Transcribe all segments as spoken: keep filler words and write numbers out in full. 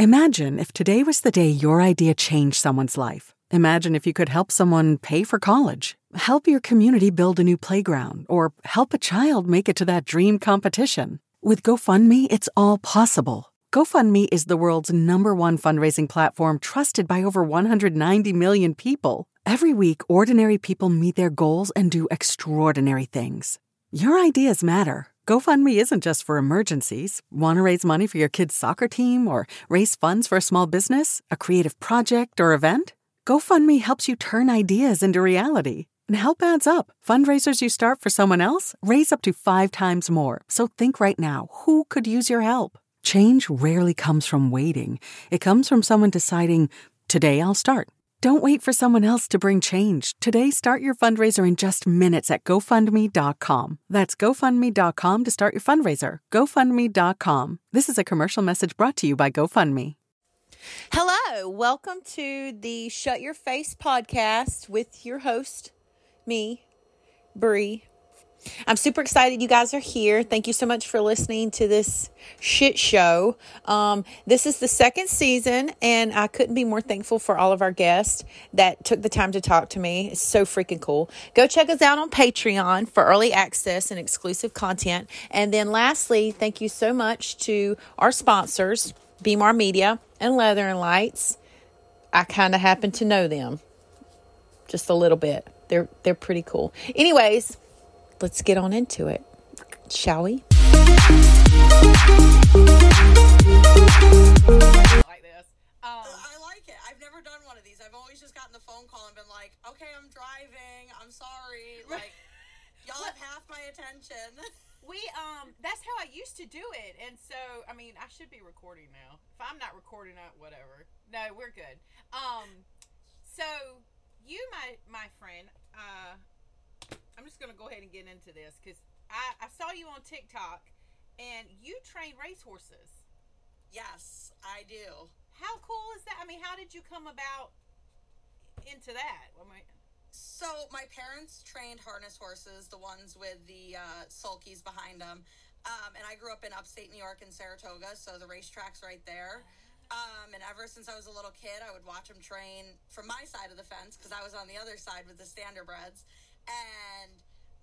Imagine if today was the day your idea changed someone's life. Imagine if you could help someone pay for college, help your community build a new playground, or help a child make it to that dream competition. With GoFundMe, it's all possible. GoFundMe is the world's number one fundraising platform trusted by over one hundred ninety million people. Every week, ordinary people meet their goals and do extraordinary things. Your ideas matter. GoFundMe isn't just for emergencies. Want to raise money for your kid's soccer team or raise funds for a small business, a creative project, or event? GoFundMe helps you turn ideas into reality. And help adds up. Fundraisers you start for someone else raise up to five times more. So think right now, who could use your help? Change rarely comes from waiting. It comes from someone deciding, today I'll start. Don't wait for someone else to bring change. Today, start your fundraiser in just minutes at GoFundMe dot com. That's GoFundMe dot com to start your fundraiser. GoFundMe dot com. This is a commercial message brought to you by GoFundMe. Hello, welcome to the Shut Your Face podcast with your host, me, Bree. I'm super excited you guys are here. Thank you so much for listening to this shit show. Um, this is the second season, and I couldn't be more thankful for all of our guests that took the time to talk to me. It's so freaking cool. Go check us out on Patreon for early access and exclusive content. And then lastly, thank you so much to our sponsors, B M R Media and Leather and Lights. I kind of happen to know them just a little bit. They're they're pretty cool. Anyways, let's get on into it, shall we? Like this. Um, I like it. I've never done one of these. I've always just gotten the phone call and been like, okay, I'm driving. I'm sorry. Like, y'all have half my attention. We, um, that's how I used to do it. And so, I mean, I should be recording now. If I'm not recording, out, whatever. No, we're good. Um, so you, my, my friend, uh, I'm just going to go ahead and get into this because I, I saw you on TikTok and you train racehorses. Yes, I do. How cool is that? I mean, how did you come about into that? I mean, so my parents trained harness horses, the ones with the uh, sulkies behind them. Um, and I grew up in upstate New York in Saratoga, so the racetrack's right there. Um, and ever since I was a little kid, I would watch them train from my side of the fence because I was on the other side with the standardbreds. And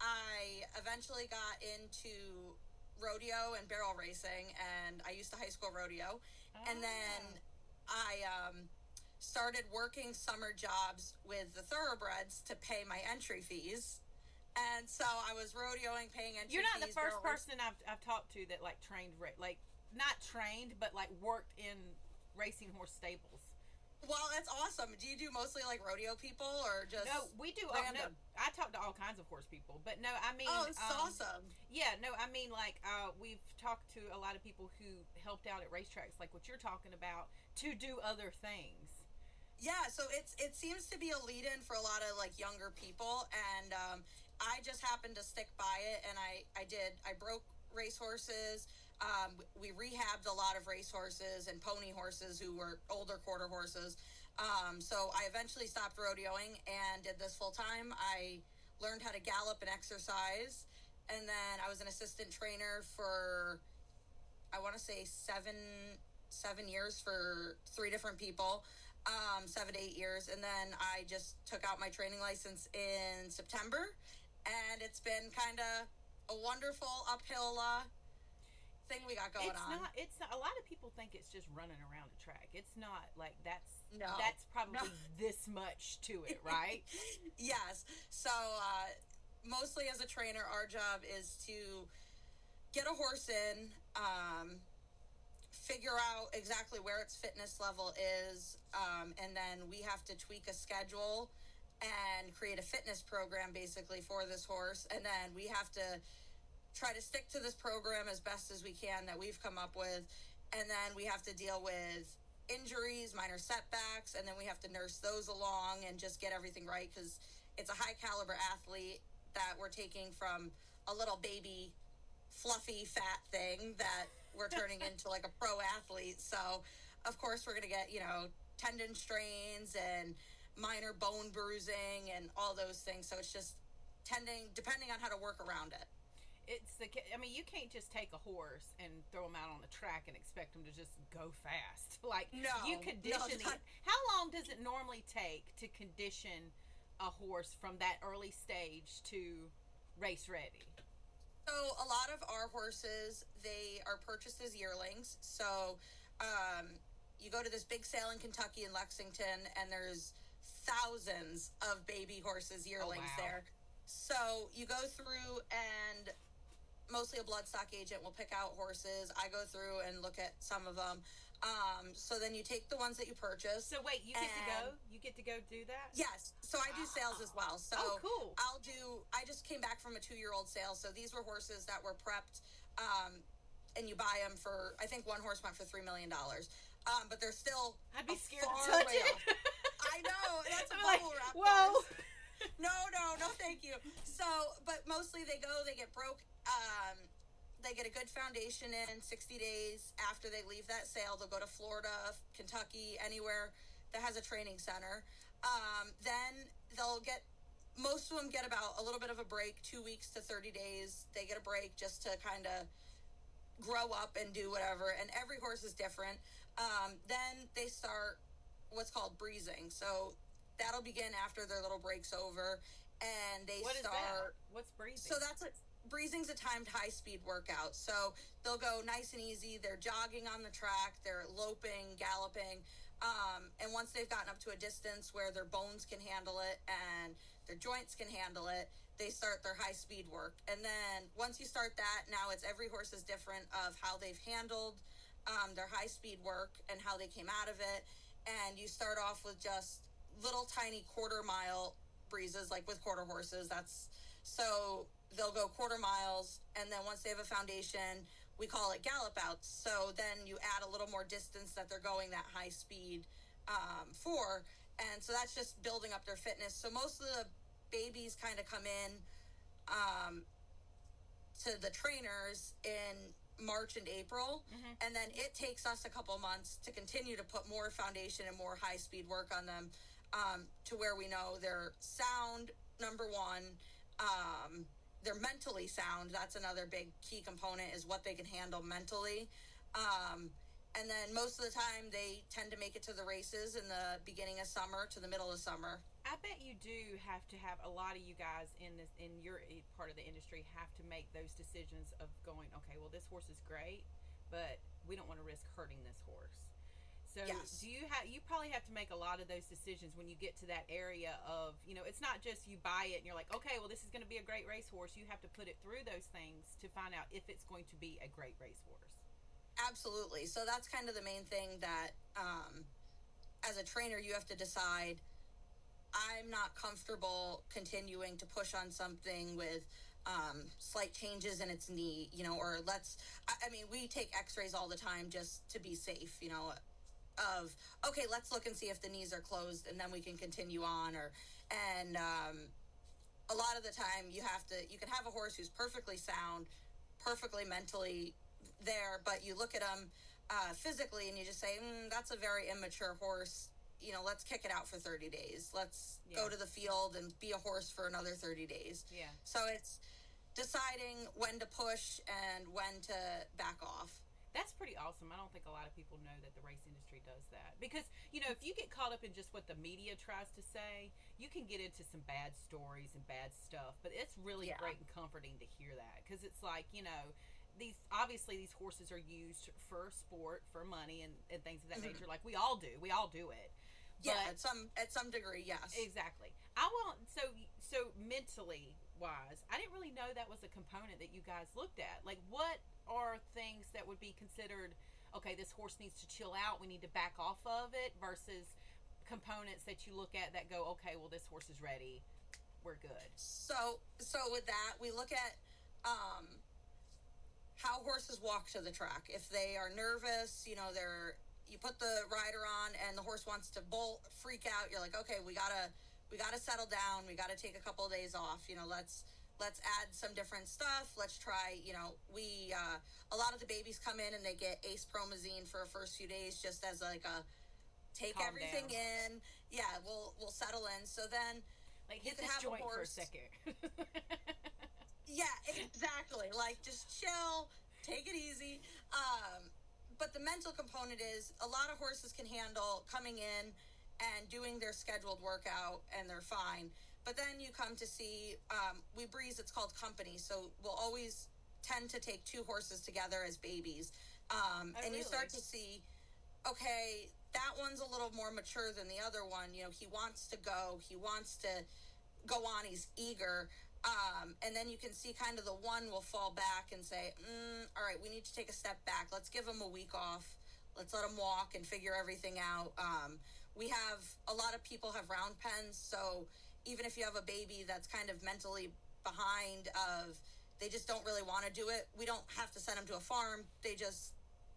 I eventually got into rodeo and barrel racing, and I used to high school rodeo. Oh. And then I um, started working summer jobs with the thoroughbreds to pay my entry fees. And so I was rodeoing, paying entry fees. You're not fees, the first person I've, I've talked to that, like, trained, like, not trained, but, like, worked in racing horse stables. Well, that's awesome. Do you do mostly like rodeo people or just No, we do. Uh, no, I talk to all kinds of horse people, but no, I mean, oh, it's um, awesome. Yeah, no, I mean, like uh, we've talked to a lot of people who helped out at racetracks, like what you're talking about, to do other things. Yeah, so it's it seems to be a lead-in for a lot of like younger people, and um, I just happened to stick by it, and I I did I broke racehorses. Um, we rehabbed a lot of racehorses and pony horses who were older quarter horses. Um, so I eventually stopped rodeoing and did this full time. I learned how to gallop and exercise. And then I was an assistant trainer for, I want to say seven, seven years for three different people, um, seven to eight years. And then I just took out my training license in September. And it's been kind of a wonderful uphill, uh, thing we got going it's on. Not, it's not, a lot of people think it's just running around the track. It's not like that's no, that's probably no. this much to it, right? Yes. So uh, mostly as a trainer, our job is to get a horse in, um, figure out exactly where its fitness level is, um, and then we have to tweak a schedule and create a fitness program basically for this horse, and then we have to try to stick to this program as best as we can that we've come up with, and then we have to deal with injuries, minor setbacks, and then we have to nurse those along and just get everything right because it's a high caliber athlete that we're taking from a little baby fluffy fat thing that we're turning into like a pro athlete. So of course we're going to get, you know, tendon strains and minor bone bruising and all those things. So it's just tending, depending on how to work around it. it's the. I mean, you can't just take a horse and throw him out on the track and expect him to just go fast. Like no, you condition. No, not... How long does it normally take to condition a horse from that early stage to race ready? So a lot of our horses, they are purchased as yearlings. So um, you go to this big sale in Kentucky in Lexington, and there's thousands of baby horses, yearlings oh, wow. there. So you go through, and mostly a bloodstock agent will pick out horses. I go through and look at some of them. Um, so then you take the ones that you purchase. So wait, you get to go? You get to go do that? Yes. So I do sales as well. So oh, cool. I'll do, I just came back from a two-year-old sale. So these were horses that were prepped, um, and you buy them for, I think one horse went for three million dollars. Um, but they're still I'd be scared far to touch way it. off. I know. That's a I'm bubble like, wrap whoa. horse. No, no, no, thank you. So, but mostly they go, they get broke, um, they get a good foundation in sixty days after they leave that sale. They'll go to Florida, Kentucky, anywhere that has a training center. Um, then they'll get, most of them get about a little bit of a break, two weeks to thirty days. They get a break just to kind of grow up and do whatever. And every horse is different. Um, then they start what's called breezing. So that'll begin after their little break's over. And they what start. Is that? What's breezing? So that's a, breezing's a timed high-speed workout. So they'll go nice and easy. They're jogging on the track. They're loping, galloping. Um, and once they've gotten up to a distance where their bones can handle it and their joints can handle it, they start their high-speed work. And then once you start that, now it's every horse is different of how they've handled um, their high-speed work and how they came out of it. And you start off with just little tiny quarter-mile breezes, like with quarter horses. That's so they'll go quarter miles, and then once they have a foundation, we call it gallop outs. So then you add a little more distance that they're going that high speed um, for, and so that's just building up their fitness. So most of the babies kind of come in um, to the trainers in March and April, mm-hmm. and then it takes us a couple months to continue to put more foundation and more high speed work on them um, to where we know they're sound, number one, um, they're mentally sound. That's another big key component, is what they can handle mentally. Um, and then most of the time they tend to make it to the races in the beginning of summer to the middle of summer. I bet you do have to have a lot of you guys in this, in your part of the industry, have to make those decisions of going, okay, well, this horse is great, but we don't want to risk hurting this horse. So yes. do you have, you probably have to make a lot of those decisions when you get to that area of, you know, it's not just you buy it and you're like, okay, well, this is going to be a great racehorse. You have to put it through those things to find out if it's going to be a great racehorse. Absolutely. So that's kind of the main thing that, um, as a trainer, you have to decide, I'm not comfortable continuing to push on something with um, slight changes in its knee, you know, or let's, I, I mean, we take x-rays all the time just to be safe, you know, of, okay, let's look and see if the knees are closed and then we can continue on. Or, and um, a lot of the time you have to, you can have a horse who's perfectly sound, perfectly mentally there, but you look at them uh, physically and you just say, mm, that's a very immature horse. You know, let's kick it out for thirty days. Let's yeah. go to the field and be a horse for another thirty days. Yeah. So it's deciding when to push and when to back off. That's pretty awesome. I don't think a lot of people know that the race industry does that. Because, you know, if you get caught up in just what the media tries to say, you can get into some bad stories and bad stuff. But it's really yeah. great and comforting to hear that. Because it's like, you know, these obviously these horses are used for sport, for money, and, and things of that mm-hmm. nature. Like we all do. We all do it. Yeah, but, at some at some degree, yes. Exactly. I won't. So so mentally wise, I didn't really know that was a component that you guys looked at. Like, what are things that would be considered, okay, this horse needs to chill out, we need to back off of it, versus components that you look at that go, okay, well, this horse is ready, we're good. So so with that, we look at um, how horses walk to the track. If they are nervous, you know, they're you put the rider on and the horse wants to bolt, freak out, you're like, okay, we gotta we gotta settle down, we gotta take a couple of days off, you know, let's let's add some different stuff, let's try, you know, we uh a lot of the babies come in and they get ace promazine for the first few days just as like a take Calm everything down. in, yeah, we'll we'll settle in. So then like hit this joint for a second. Yeah, exactly. Like, just chill, take it easy. Um, but the mental component is a lot of horses can handle coming in and doing their scheduled workout, and they're fine. But then you come to see, um, we breeze, it's called company. So we'll always tend to take two horses together as babies. Um, oh, and really? you start to see, okay, that one's a little more mature than the other one. You know, he wants to go, he wants to go on, he's eager. Um, and then you can see kind of the one will fall back and say, mm, all right, we need to take a step back. Let's give him a week off. Let's let him walk and figure everything out. Um, we have, a lot of people have round pens. So even if you have a baby that's kind of mentally behind of, they just don't really want to do it, we don't have to send them to a farm. They just,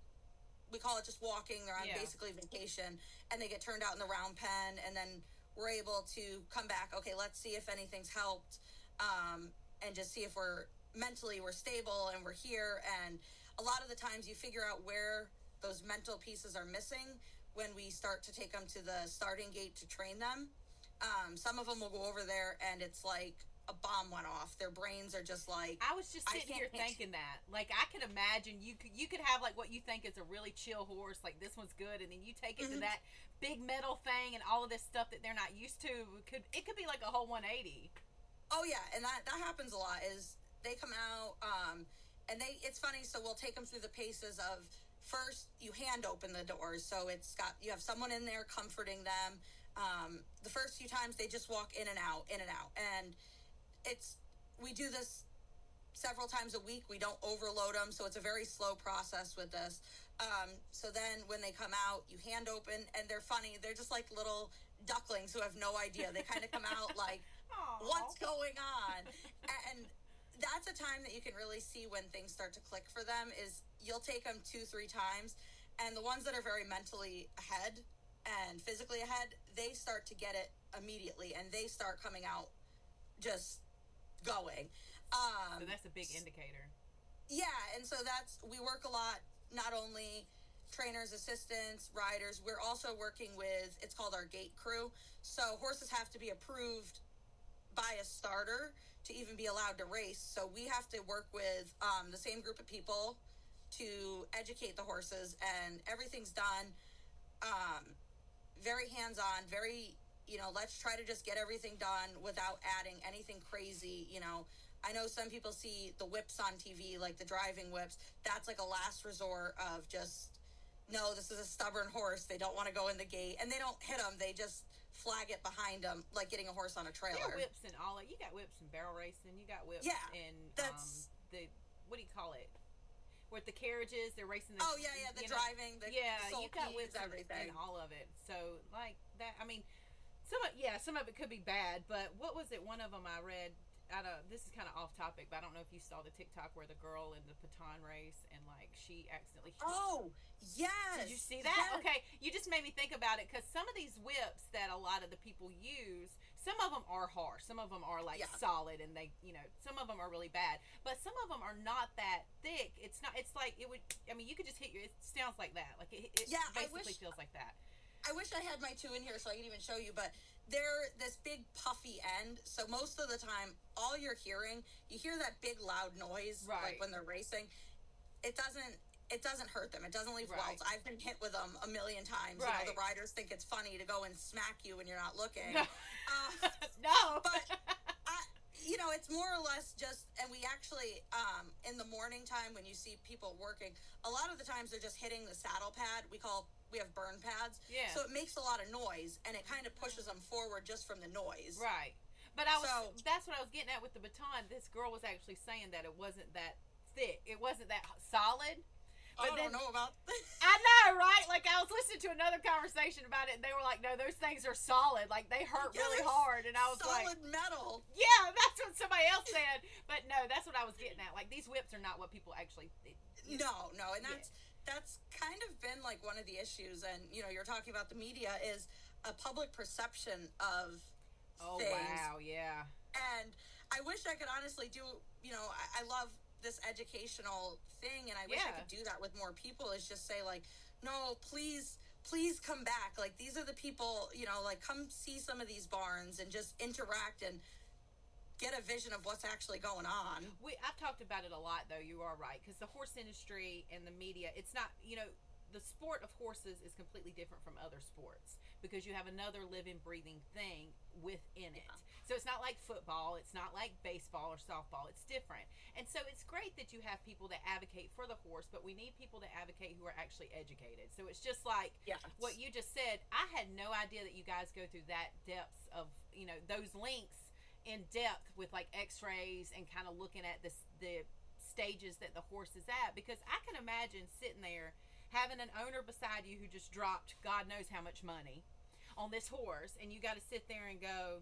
we call it just walking. They're on yeah. basically vacation, and they get turned out in the round pen, and then we're able to come back. Okay, let's see if anything's helped. Um, and just see if we're mentally we're stable and we're here. And a lot of the times you figure out where those mental pieces are missing when we start to take them to the starting gate to train them. Um, some of them will go over there and it's like a bomb went off. Their brains are just like, I was just sitting here thinking that, like, I could imagine you could you could have like what you think is a really chill horse, like this one's good, and then you take it mm-hmm. to that big metal thing and all of this stuff that they're not used to. It could it could be like a whole one eighty. Oh yeah, and that, that happens a lot. Is they come out, um, and they it's funny. So we'll take them through the paces of first you hand open the doors, so it's got you have someone in there comforting them. Um, the first few times they just walk in and out, in and out, and it's we do this several times a week. We don't overload them, so it's a very slow process with this. Um, so then when they come out, you hand open, and they're funny. They're just like little ducklings who have no idea. They kind of come out like, Aww. What's going on? And that's a time that you can really see when things start to click for them is you'll take them two, three times, and the ones that are very mentally ahead and physically ahead, they start to get it immediately, and they start coming out just going. Um, so that's a big indicator. Yeah, and so that's, we work a lot, not only trainers, assistants, riders, we're also working with, it's called our gate crew. So horses have to be approved by a starter to even be allowed to race. So we have to work with um, the same group of people to educate the horses, and everything's done um, very hands-on, very, you know, let's try to just get everything done without adding anything crazy. You know, I know some people see the whips on T V, like the driving whips. That's like a last resort of just, no, this is a stubborn horse. They don't want to go in the gate, and they don't hit them. They just flag it behind them, like getting a horse on a trailer. There are whips and all that. You got whips in barrel racing. You got whips yeah, in that's, um, the, what do you call it? With the carriages, they're racing the... Oh, yeah, yeah, the driving, know, the Yeah, the you got whips everything. and all of it. So, like, that, I mean, some of, yeah, some of it could be bad, but what was it? One of them I read, I don't, this is kind of off topic, but I don't know if you saw the TikTok where the girl in the baton race and, like, she accidentally... Oh, yes! Did you see that? Yes. Okay, you just made me think about it, because some of these whips that a lot of the people use, some of them are harsh, some of them are, like, yeah. solid, and they, you know, some of them are really bad, but some of them are not that thick. It's not, it's like, it would, I mean, you could just hit your, it sounds like that. Like, it, it yeah, basically I wish, feels like that. I wish I had my two in here so I could even show you, but they're this big puffy end, so most of the time, all you're hearing, you hear that big loud noise, right. like when they're racing. It doesn't, it doesn't hurt them. It doesn't leave right. welts. I've been hit with them a million times. Right. You know, the riders think it's funny to go and smack you when you're not looking. No. Uh, no. But, I, you know, it's more or less just, and we actually, um, in the morning time when you see people working, a lot of the times they're just hitting the saddle pad. We call, we have burn pads. Yeah. So it makes a lot of noise, and it kind of pushes them forward just from the noise. Right. But I was, so, that's what I was getting at with the baton. This girl was actually saying that it wasn't that thick. It wasn't that solid. But I then, don't know about I know, right? Like, I was listening to another conversation about it, and they were like, no, those things are solid. Like, they hurt yeah, really hard. And I was solid like... solid metal. Yeah, that's what somebody else said. But no, that's what I was getting at. Like, these whips are not what people actually... You know, no, no. And that's, yeah. that's kind of been, like, one of the issues. And, you know, you're talking about the media is a public perception of oh, things. wow, yeah. And I wish I could honestly do, you know, I, I love... this educational thing, and I wish yeah. I could do that with more people, is just say, like, no, please please come back, like, these are the people, you know, like, come see some of these barns and just interact and get a vision of what's actually going on. We I've talked about it a lot, though. You are right, because the horse industry and the media, it's not, you know, the sport of horses is completely different from other sports because you have another living, breathing thing within it. So it's not like football, it's not like baseball or softball, it's different. And so it's great that you have people that advocate for the horse, but we need people to advocate who are actually educated. So it's just like yes. what you just said. I had no idea that you guys go through that depths of, you know, those links in depth with like x-rays and kind of looking at this, the stages that the horse is at, because I can imagine sitting there having an owner beside you who just dropped God knows how much money on this horse, and you got to sit there and go,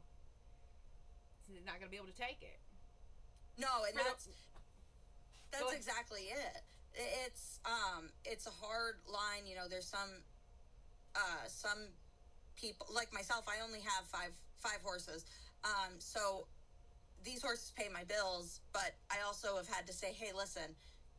it's not going to be able to take it. No, and For that's the, that's exactly it. It's um it's a hard line. You know, there's some uh some people like myself. I only have five five horses, um so these horses pay my bills, but I also have had to say, hey, listen,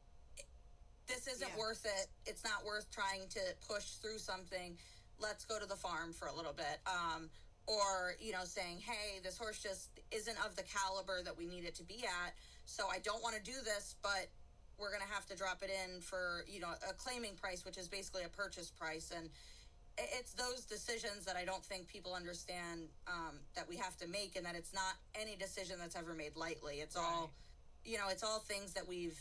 this isn't yeah. worth it. It's not worth trying to push through something. Let's go to the farm for a little bit. Um, or, you know, saying, hey, this horse just isn't of the caliber that we need it to be at. So I don't want to do this, but we're going to have to drop it in for, you know, a claiming price, which is basically a purchase price. And it's those decisions that I don't think people understand um, that we have to make, and that it's not any decision that's ever made lightly. It's right. all, you know, it's all things that we've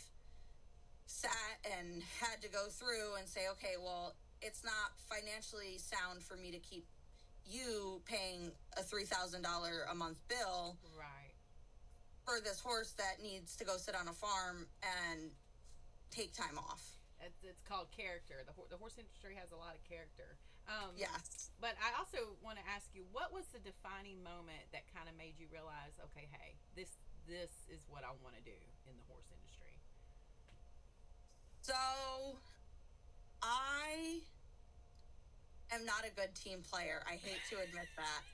sat and had to go through and say, okay, well, it's not financially sound for me to keep you paying a three thousand dollars a month bill right. for this horse that needs to go sit on a farm and take time off. It's, it's called character. The, the horse industry has a lot of character. Um, yes. But I also want to ask you, what was the defining moment that kind of made you realize, okay, hey, this this is what I want to do in the horse industry? So, I am not a good team player. I hate to admit that.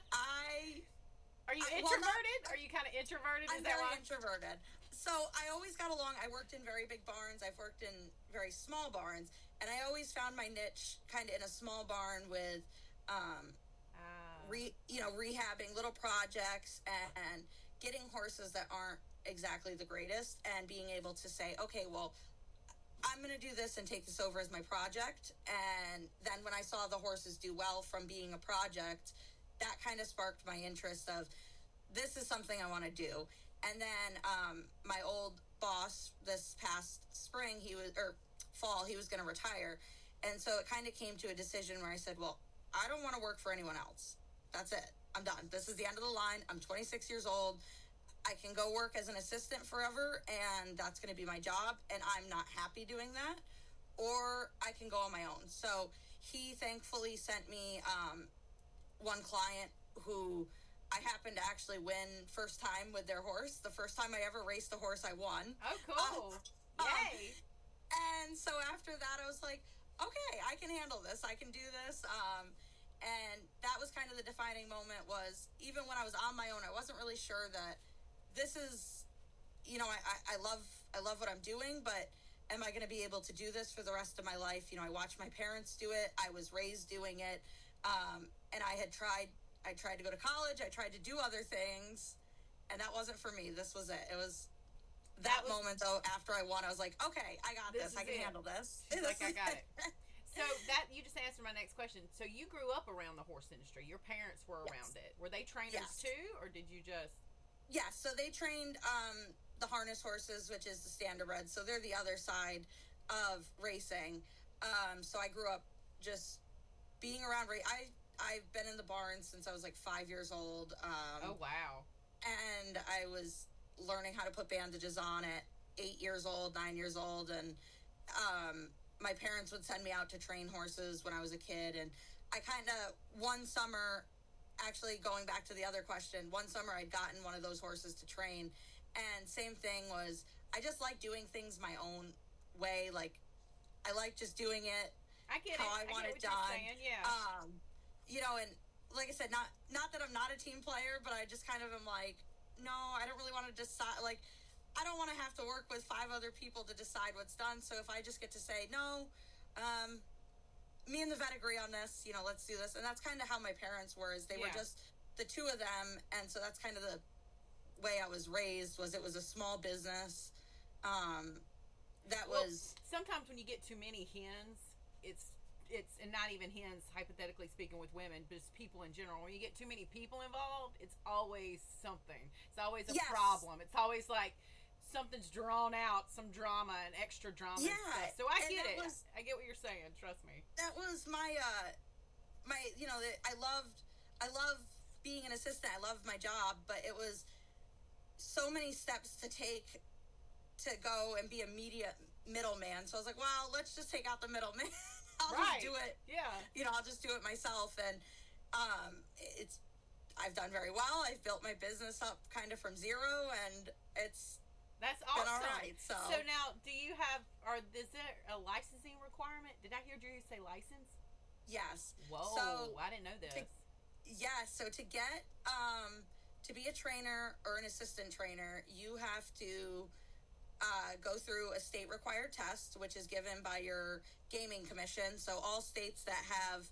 I Are you I, introverted? Well, not, Are you kind of introverted? I'm is that very why? introverted. So I always got along. I worked in very big barns. I've worked in very small barns. And I always found my niche kind of in a small barn with, um, uh. re, you know, rehabbing little projects and, and getting horses that aren't exactly the greatest, and being able to say, okay, well, I'm going to do this and take this over as my project. And then when I saw the horses do well from being a project, that kind of sparked my interest of, this is something I want to do. And then um, my old boss this past spring, he was, or fall, he was going to retire. And so it kind of came to a decision where I said, well, I don't want to work for anyone else. That's it. I'm done. This is the end of the line. I'm twenty-six years old. I can go work as an assistant forever, and that's going to be my job, and I'm not happy doing that, or I can go on my own. So he thankfully sent me um, one client who I happened to actually win first time with their horse. The first time I ever raced a horse, I won. Oh, cool. Uh, Yay. Um, and so after that, I was like, okay, I can handle this. I can do this. Um, and that was kind of the defining moment, was even when I was on my own, I wasn't really sure that this is, you know, I, I, I love I love what I'm doing, but am I going to be able to do this for the rest of my life? You know, I watched my parents do it. I was raised doing it. Um, and I had tried, I tried to go to college. I tried to do other things, and that wasn't for me. This was it. It was that, that was, moment, though, after I won, I was like, okay, I got this. this. I can it. handle this. She's like, I got it. So that, you just answered my next question. So you grew up around the horse industry. Your parents were yes. around it. Were they trainers yes. too, or did you just... Yes, so they trained um, the harness horses, which is the standardbred. So they're the other side of racing. Um, so I grew up just being around. Ra- I I've been in the barn since I was like five years old. Um, oh wow! And I was learning how to put bandages on at eight years old, nine years old, and um, my parents would send me out to train horses when I was a kid. And I kind of one summer. Actually, going back to the other question, one summer I'd gotten one of those horses to train, and same thing was, I just like doing things my own way. Like, I like just doing it I get how it. I, I want get it what done. You're saying. Yeah. Um, you know, and like I said, not not that I'm not a team player, but I just kind of am like, no, I don't really want to decide. Like, I don't want to have to work with five other people to decide what's done. So if I just get to say no, um. me and the vet agree on this, you know, let's do this. And that's kind of how my parents were, is they yeah. were just the two of them. And so that's kind of the way I was raised was it was a small business. Um, that well, was sometimes when you get too many hens, it's it's and not even hens, hypothetically speaking, with women, but just people in general. When you get too many people involved, it's always something. It's always a yes. problem. It's always like something's drawn out, some drama and extra drama. Yeah, and stuff. So I get it. Was, I get what you're saying. Trust me. That was my uh, my you know I loved I love being an assistant. I loved my job, but it was so many steps to take to go and be a media middleman. So I was like, well, let's just take out the middleman. I'll right. just do it. Yeah. You know, I'll just do it myself. And um, it's, I've done very well. I've built my business up kind of from zero, and it's That's awesome. been all right. So. so now, do you have, or is there a licensing requirement? Did I hear you say license? Yes. Whoa, so I didn't know this. To, yeah, so to get, um, to be a trainer or an assistant trainer, you have to uh, go through a state required test, which is given by your gaming commission. So all states that have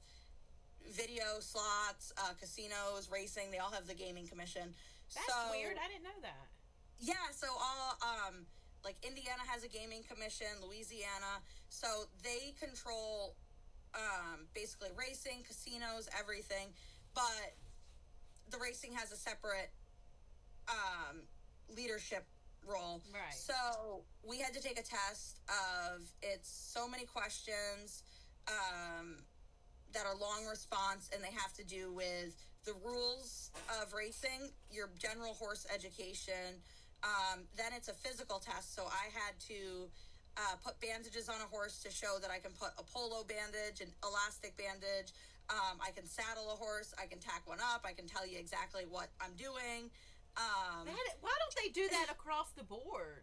video slots, uh, casinos, racing, they all have the gaming commission. That's so, weird. I didn't know that. Yeah, so all, um, like Indiana has a gaming commission, Louisiana. So they control um, basically racing, casinos, everything. But the racing has a separate um, leadership role. Right. So we had to take a test of, it's so many questions um, that are long response, and they have to do with the rules of racing, your general horse education. Um, then it's a physical test. So I had to uh, put bandages on a horse to show that I can put a polo bandage, an elastic bandage. Um, I can saddle a horse. I can tack one up. I can tell you exactly what I'm doing. Um, that, why don't they do that across the board?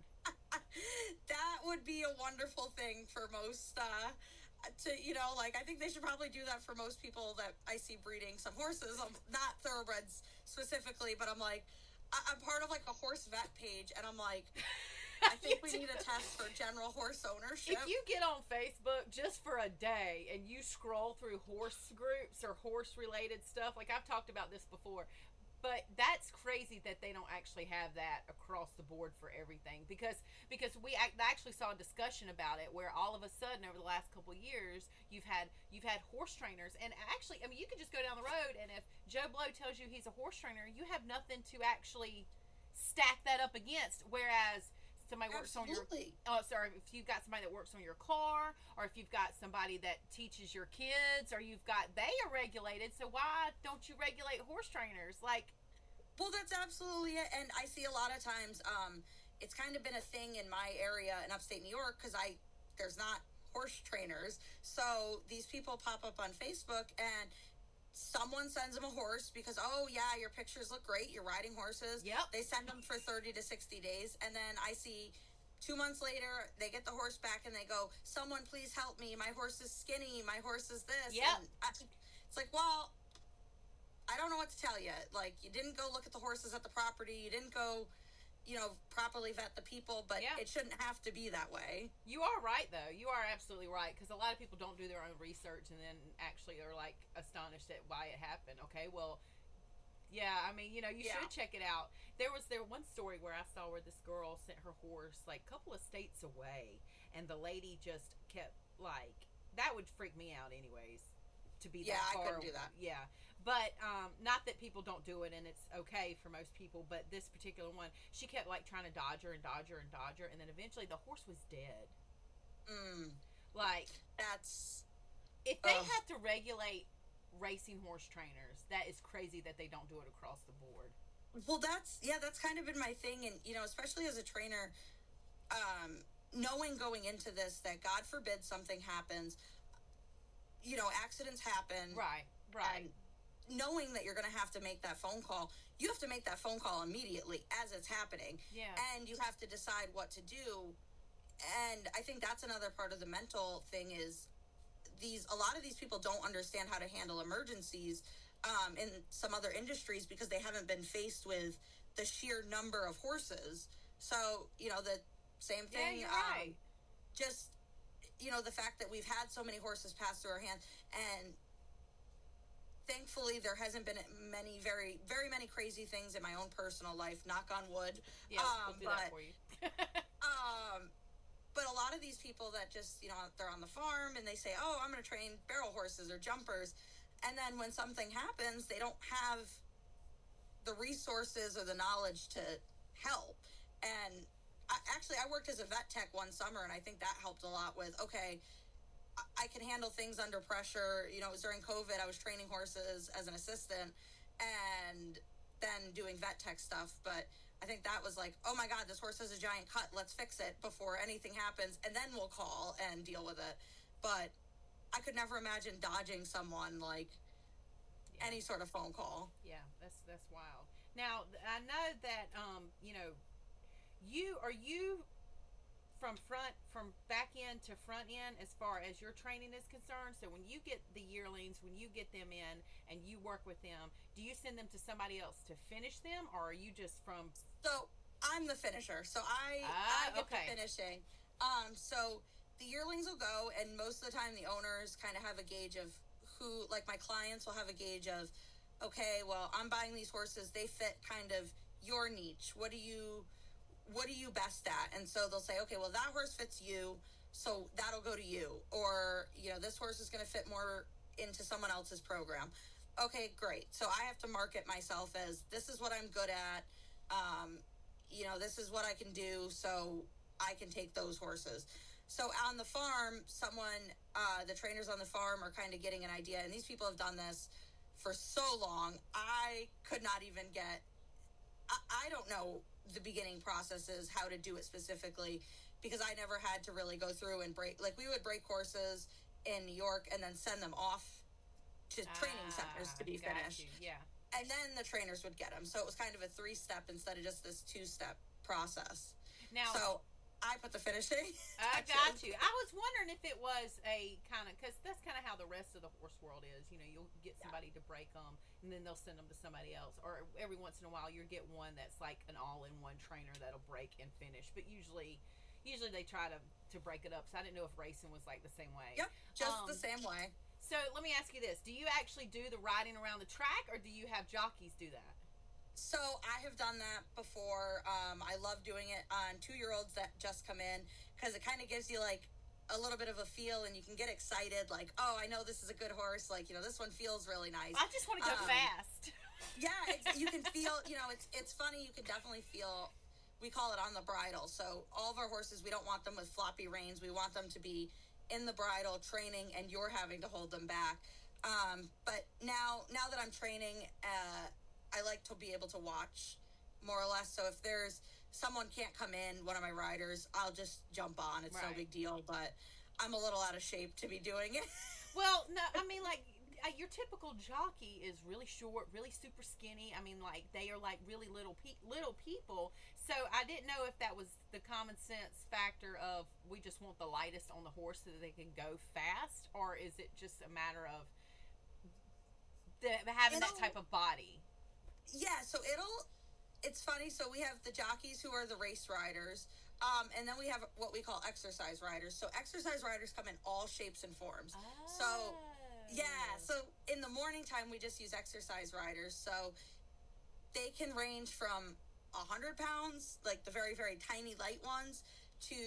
That would be a wonderful thing for most, uh, to, you know, like, I think they should probably do that for most people that I see breeding some horses, um, not thoroughbreds specifically, but I'm like, I- I'm part of like a horse vet page, and I'm like, I think we need a test for general horse ownership. If you get on Facebook just for a day and you scroll through horse groups or horse related stuff, like I've talked about this before, but that's crazy that they don't actually have that across the board for everything, because because we actually saw a discussion about it where all of a sudden over the last couple of years you've had you've had horse trainers, and actually, I mean, you can just go down the road, and if Joe Blow tells you he's a horse trainer, you have nothing to actually stack that up against, whereas somebody works Absolutely. on your oh sorry if you've got somebody that works on your car, or if you've got somebody that teaches your kids, or you've got they are regulated, so why don't you regulate horse trainers? Like, well, that's absolutely it. And I see a lot of times um it's kind of been a thing in my area in upstate New York, because I there's not horse trainers, so these people pop up on Facebook and someone sends them a horse because, oh yeah, your pictures look great, you're riding horses. Yep. They send them for thirty to sixty days, and then I see two months later they get the horse back and they go, someone please help me, my horse is skinny, my horse is this. Yep. And I, it's like, well, I don't know what to tell you. Like, you didn't go look at the horses at the property, you didn't go, you know, properly vet the people, but yeah. It shouldn't have to be that way. You are right, though. You are absolutely right, because a lot of people don't do their own research and then actually are, like, astonished at why it happened. Okay, well, yeah, I mean, you know, you yeah. should check it out. There was there one story where I saw where this girl sent her horse, like, a couple of states away, and the lady just kept, like, that would freak me out anyways, to be yeah, that far. Yeah, I couldn't do that. Yeah. But, um, not that people don't do it, and it's okay for most people, but this particular one, she kept, like, trying to dodge her and dodge her and dodge her, and then eventually the horse was dead. Mm. Like, that's... If they uh, have to regulate racing horse trainers, that is crazy that they don't do it across the board. Well, that's, yeah, that's kind of been my thing, and, you know, especially as a trainer, um, knowing going into this that, God forbid, something happens, you know, accidents happen. Right, right. And knowing that you're going to have to make that phone call, you have to make that phone call immediately as it's happening. Yeah. And you have to decide what to do. And I think that's another part of the mental thing is these, a lot of these people don't understand how to handle emergencies um, in some other industries because they haven't been faced with the sheer number of horses. So, you know, the same thing. Yeah, you're um, right. Just, you know, the fact that we've had so many horses pass through our hands, and thank thankfully there hasn't been many, very, very many crazy things in my own personal life, knock on wood. Yeah, um, we'll do but, that for you. um, but a lot of these people that just, you know, they're on the farm and they say, oh, I'm going to train barrel horses or jumpers. And then when something happens, they don't have the resources or the knowledge to help. And I, actually, I worked as a vet tech one summer, and I think that helped a lot with, okay, I can handle things under pressure. You know, it was during COVID. I was training horses as an assistant and then doing vet tech stuff. But I think that was like, oh my God, this horse has a giant cut. Let's fix it before anything happens. And then we'll call and deal with it. But I could never imagine dodging someone like yeah. any sort of phone call. Yeah, that's, that's wild. Now, I know that, um, you know, you, are you from front, from back end to front end as far as your training is concerned? So when you get the yearlings, when you get them in and you work with them, do you send them to somebody else to finish them, or are you just from? So I'm the finisher. So I, ah, I get okay. the finishing. Um, so the yearlings will go, and most of the time the owners kind of have a gauge of who, like my clients will have a gauge of, okay, well, I'm buying these horses. They fit kind of your niche. What do you, what are you best at? And so they'll say, okay, well, that horse fits you, so that'll go to you. Or, you know, this horse is going to fit more into someone else's program. Okay, great. So I have to market myself as, this is what I'm good at. Um, you know, this is what I can do, so I can take those horses. So on the farm, someone, uh, the trainers on the farm are kind of getting an idea, and these people have done this for so long. I could not even get, I, I don't know the beginning processes, how to do it specifically, because I never had to really go through and break, like we would break horses in New York and then send them off to ah, training centers to be finished. You. Yeah. And then the trainers would get them. So it was kind of a three-step instead of just this two-step process. Now, so I put the finishing. I got you. I was wondering if it was a kind of, because that's kind of how the rest of the horse world is. You know, you'll get somebody yeah. to break them, and then they'll send them to somebody else. Or every once in a while, you'll get one that's like an all-in-one trainer that'll break and finish. But usually, usually they try to, to break it up. So I didn't know if racing was like the same way. Yep, just um, the same way. So let me ask you this. Do you actually do the riding around the track, or do you have jockeys do that? So I have done that before. Um, I love doing it on two-year-olds that just come in, because it kind of gives you like a little bit of a feel, and you can get excited like, oh, I know this is a good horse. Like, you know, this one feels really nice. I just want to go um, fast. Yeah, it's, you can feel, you know, it's it's funny. You can definitely feel, we call it on the bridle. So all of our horses, we don't want them with floppy reins. We want them to be in the bridle training, and you're having to hold them back. Um, but now, now that I'm training, uh, I like to be able to watch more or less. So if there's someone can't come in, one of my riders, I'll just jump on. It's right. no big deal, but I'm a little out of shape to be doing it. Well, no, I mean, like, your typical jockey is really short, really super skinny. I mean, like, they are like really little pe- little people. So I didn't know if that was the common sense factor of we just want the lightest on the horse so that they can go fast, or is it just a matter of the, having it'll, that type of body? Yeah, so it'll, it's funny. So we have the jockeys who are the race riders, um, and then we have what we call exercise riders. So exercise riders come in all shapes and forms. Oh. So yeah, so in the morning time, we just use exercise riders. So they can range from one hundred pounds, like the very, very tiny light ones, to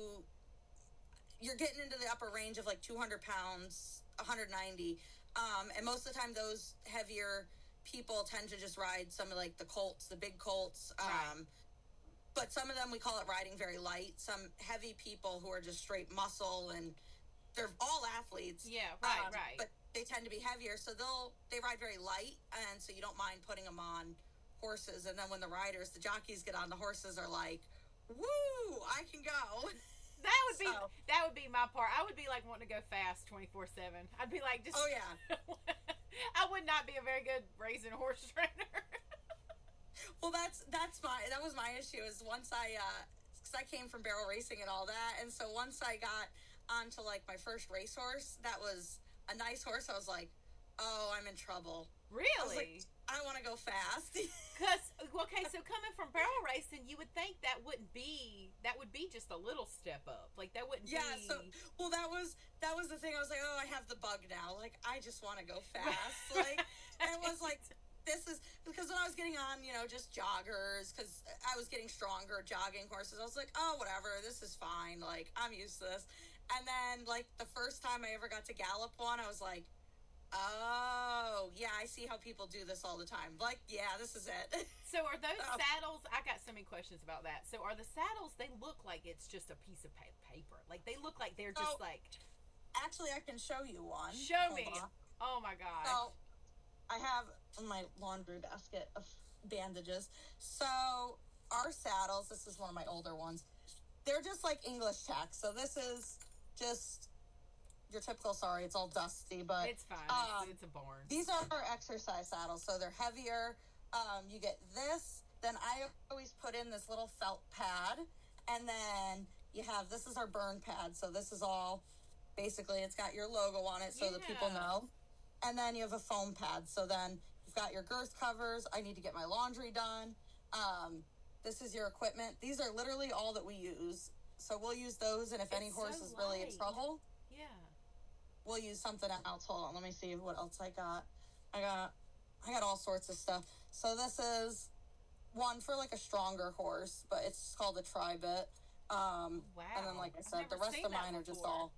you're getting into the upper range of like two hundred pounds, one hundred ninety. Um, and most of the time, those heavier people tend to just ride some of like the colts, the big colts. Um, right. But some of them, we call it riding very light. Some heavy people who are just straight muscle, and they're all athletes. Yeah, right, um, right. But they tend to be heavier, so they'll they ride very light, and so you don't mind putting them on horses. And then when the riders, the jockeys get on the horses, are like, "Woo, I can go." That would be so, that would be my part. I would be like wanting to go fast twenty-four seven. I'd be like, just oh yeah. I would not be a very good racing horse trainer. Well, that's that's my that was my issue. Is once I uh, because I came from barrel racing and all that, and so once I got onto like my first racehorse, that was a nice horse. I was like, oh, I'm in trouble. Really? I, like, I want to go fast. Because okay, so coming from barrel racing, you would think that wouldn't be that would be just a little step up. Like that wouldn't yeah, be. So well, that was that was the thing. I was like, oh, I have the bug now. Like I just want to go fast. Like, and was getting on, you know, just joggers because I was getting stronger jogging horses. I was like, oh, whatever, this is fine. Like, I'm used to this. And then, like, the first time I ever got to gallop one, I was like, oh, yeah, I see how people do this all the time. Like, yeah, this is it. So are those Oh. saddles, I got so many questions about that. So are the saddles, they look like it's just a piece of pa- paper. Like, they look like they're just So- like, Actually, I can show you one. show Hold me. on. Oh my gosh. So, I have my laundry basket of bandages. So, our saddles, this is one of my older ones, they're just like English tack. So, this is just your typical, sorry, it's all dusty, but It's fine. um, it's, it's a barn. these are our exercise saddles. So, they're heavier. Um, you get this. Then I always put in this little felt pad. And then you have, this is our burn pad. So, this is all, basically, it's got your logo on it so the people Yeah. know. And then you have a foam pad. So then you've got your girth covers. I need to get my laundry done. Um, this is your equipment. These are literally all that we use. So we'll use those. And if any It's horse so is really in light. trouble, Yeah. we'll use something else. Hold on. Let me see what else I got. I got, I got all sorts of stuff. So this is one for like a stronger horse, but it's called a tri-bit. Um, Wow. And then, like I I've said, the never rest seen of that mine are just before. all,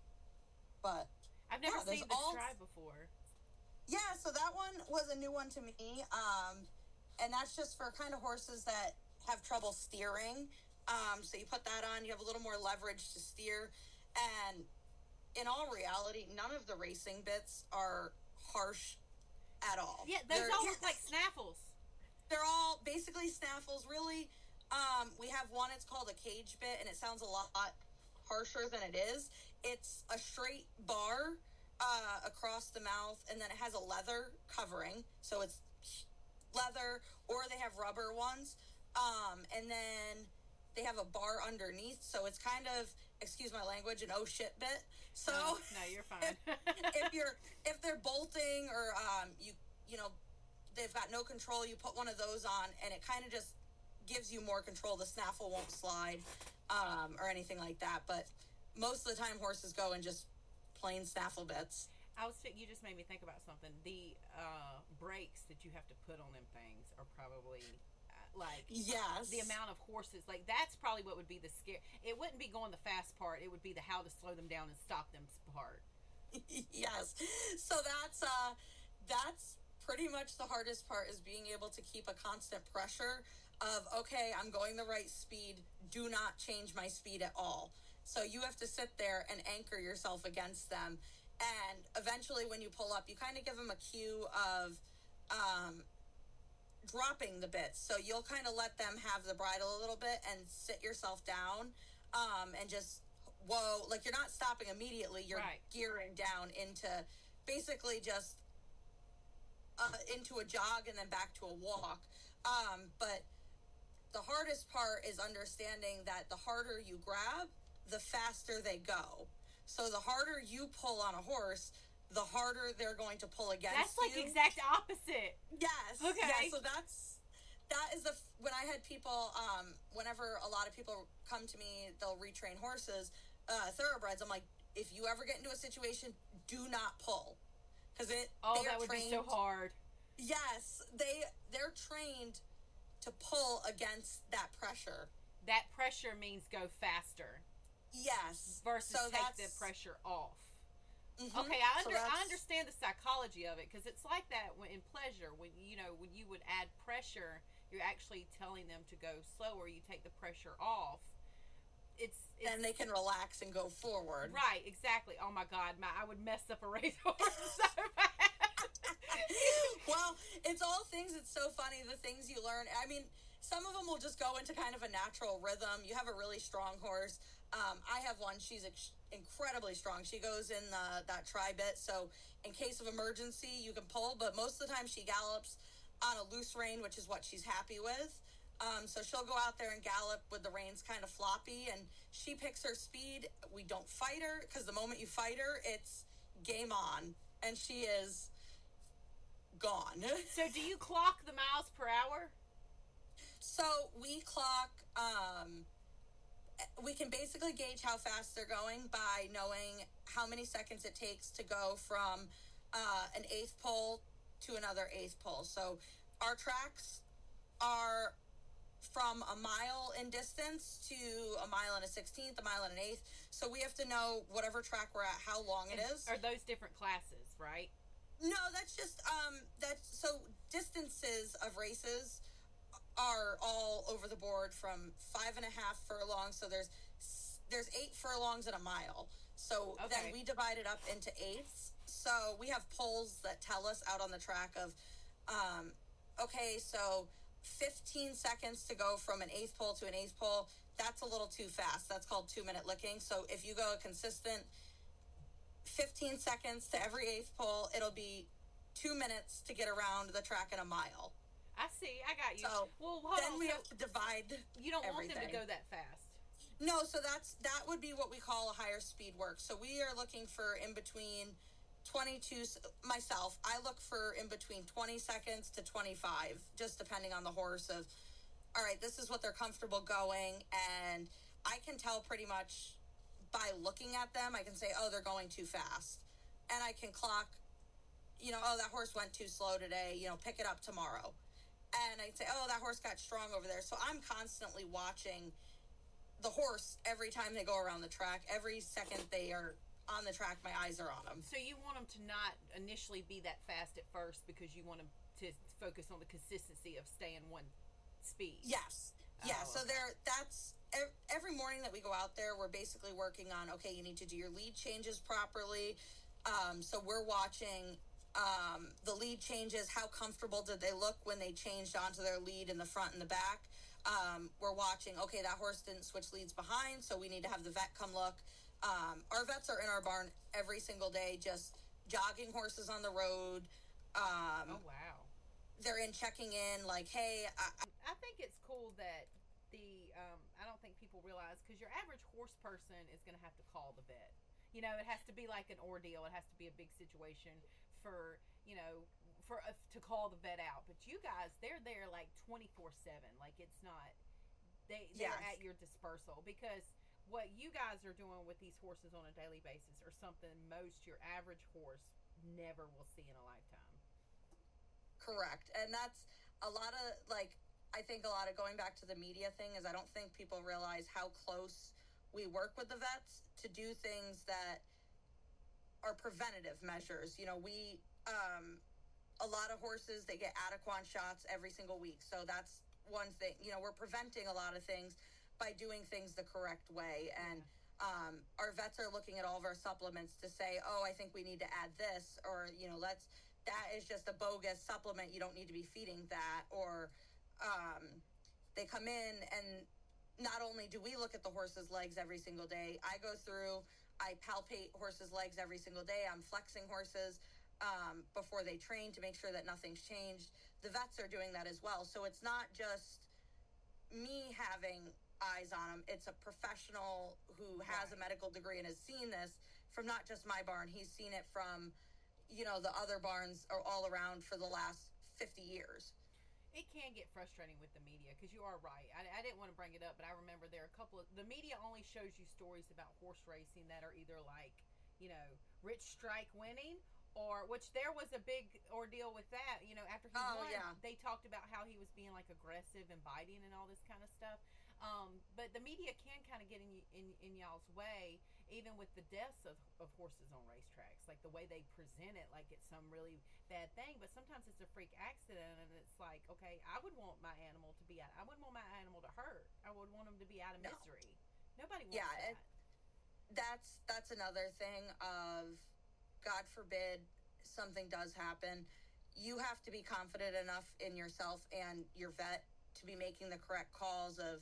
but I've never Yeah, there's seen the all- tri before. yeah, so that one was a new one to me. Um, and that's just for kind of horses that have trouble steering. Um, so you put that on, you have a little more leverage to steer. And in all reality, none of the racing bits are harsh at all. Yeah, those They're- all look like snaffles. They're all basically snaffles, really. Um, we have one, it's called a cage bit, and it sounds a lot harsher than it is. It's a straight bar uh, across the mouth, and then it has a leather covering. So it's leather, or they have rubber ones. Um, and then they have a bar underneath, so it's kind of, excuse my language, an oh shit bit. So No, no, you're fine. if you're if they're bolting or um you you know they've got no control, you put one of those on and it kind of just gives you more control. The snaffle won't slide um or anything like that, but most of the time horses go in just plain snaffle bits. I was you just made me think about something. The uh, brakes that you have to put on them things are probably uh, like Yes. the amount of horses. Like that's probably what would be the scare. It wouldn't be going the fast part. It would be the how to slow them down and stop them part. Yes. So that's uh that's pretty much the hardest part, is being able to keep a constant pressure of, okay, I'm going the right speed, do not change my speed at all. So you have to sit there and anchor yourself against them, and eventually when you pull up, you kind of give them a cue of um dropping the bits. So you'll kind of let them have the bridle a little bit and sit yourself down um and just whoa, like you're not stopping immediately, you're Right. gearing down into basically just uh, into a jog and then back to a walk. Um, but the hardest part is understanding that the harder you grab, the faster they go. So the harder you pull on a horse, the harder they're going to pull against That's like you. exact opposite. Yes. Okay. Yeah, so that's that is the f- when I had people um whenever a lot of people come to me, they'll retrain horses, uh thoroughbreds. I'm like, if you ever get into a situation, do not pull. Cuz it Oh, they're that would trained, be so hard. Yes, they they're trained to pull against that pressure. That pressure means go faster Yes. versus so take the that's- pressure off. Mhm. Okay, I So under I that's- understand the psychology of it, because it's like that when, in pleasure, when you know when you would add pressure, you're actually telling them to go slower. You take the pressure off. It's, it's Then they can relax and go forward. right, exactly. Oh my God, my I would mess up a racehorse so bad. Well, it's all things. It's so funny, the things you learn. I mean, some of them will just go into kind of a natural rhythm. You have a really strong horse. Um, I have one. She's ex- incredibly strong. She goes in the, that tri-bit. So in case of emergency, you can pull. But most of the time she gallops on a loose rein, which is what she's happy with. Um, so she'll go out there and gallop with the reins kind of floppy. And she picks her speed. We don't fight her, because the moment you fight her, it's game on. And she is gone. So do you clock the miles per hour? So we clock, um, we can basically gauge how fast they're going by knowing how many seconds it takes to go from uh, an eighth pole to another eighth pole. So our tracks are from a mile in distance to a mile and a sixteenth, a mile and an eighth. So we have to know whatever track we're at, how long it is. Are those different classes, right? No, that's just um that's so distances of races are all over the board from five and a half furlongs. So there's there's eight furlongs in a mile. So okay. Then we divide it up into eighths. So we have polls that tell us out on the track of, um, okay, so fifteen seconds to go from an eighth pole to an eighth pole. That's a little too fast. That's called two minute licking. So if you go a consistent fifteen seconds to every eighth pole, it'll be two minutes to get around the track in a mile. I see. I got you. So well, hold then on. we so have to divide. You don't everything. want them to go that fast. No, so that's that would be what we call a higher speed work. So we are looking for in between twenty-two. Myself, I look for in between twenty seconds to twenty-five, just depending on the horse. Of all right, this is what they're comfortable going, and I can tell pretty much by looking at them. I can say, oh, they're going too fast, and I can clock. You know, oh, that horse went too slow today. You know, pick it up tomorrow. And I'd say, oh, that horse got strong over there. So I'm constantly watching the horse every time they go around the track. Every second they are on the track, my eyes are on them. So you want them to not initially be that fast at first because you want them to focus on the consistency of staying one speed. Yes. Yeah. Oh, so okay. there, that's every morning that we go out there, we're basically working on, okay, you need to do your lead changes properly. Um, so we're watching Um, the lead changes, how comfortable did they look when they changed onto their lead in the front and the back. Um, we're watching, okay, that horse didn't switch leads behind, so we need to have the vet come look. Um, our vets are in our barn every single day, just jogging horses on the road. Um, oh, wow. They're in checking in, like, hey. I, I think it's cool that the, um, I don't think people realize, because your average horse person is going to have to call the vet. You know, it has to be like an ordeal. It has to be a big situation for, you know, for uh, to call the vet out. But you guys, they're there like twenty-four seven. Like it's not, they, they're yes. at your dispersal. Because what you guys are doing with these horses on a daily basis are something most your average horse never will see in a lifetime. Correct. And that's a lot of, like, I think a lot of going back to the media thing is I don't think people realize how close we work with the vets to do things that are preventative measures. You know, we, um, a lot of horses, they get Adequan shots every single week. So that's one thing, you know, we're preventing a lot of things by doing things the correct way. And, um, our vets are looking at all of our supplements to say, oh, I think we need to add this, or, you know, let's, that is just a bogus supplement. You don't need to be feeding that. Or, um, they come in and not only do we look at the horse's legs every single day, I go through, I palpate horses' legs every single day. I'm flexing horses um, before they train to make sure that nothing's changed. The vets are doing that as well. So it's not just me having eyes on them. It's a professional who has right. a medical degree and has seen this from not just my barn. He's seen it from, you know, the other barns are all around for the last fifty years. It can get frustrating with the media because you are right. I, I didn't want to bring it up, but I remember there are a couple of the media only shows you stories about horse racing that are either like, you know, Rich Strike winning, or which there was a big ordeal with that. You know, after he oh, won, yeah. they talked about how he was being like aggressive and biting and all this kind of stuff. Um, but the media can kind of get in, in in y'all's way, even with the deaths of, of horses on racetracks, like the way they present it, like it's some really bad thing. But sometimes it's a freak accident, and it's like, okay, I would want my animal to be out. I wouldn't want my animal to hurt. I would want him to be out of no. misery. Nobody wants yeah, that. It, that's that's another thing of, God forbid, something does happen. You have to be confident enough in yourself and your vet to be making the correct calls of,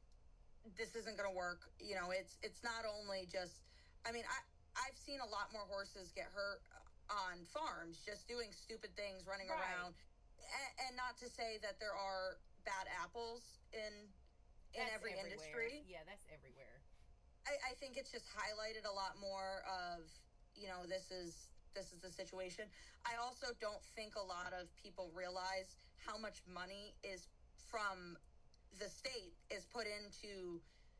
this isn't going to work. You know, it's it's not only just, I mean, I, I've seen a lot more horses get hurt on farms just doing stupid things, running right. around. And, and not to say that there are bad apples in in that's every everywhere. industry. Yeah, that's everywhere. I, I think it's just highlighted a lot more of, you know, this is this is the situation. I also don't think a lot of people realize how much money is from the state is put into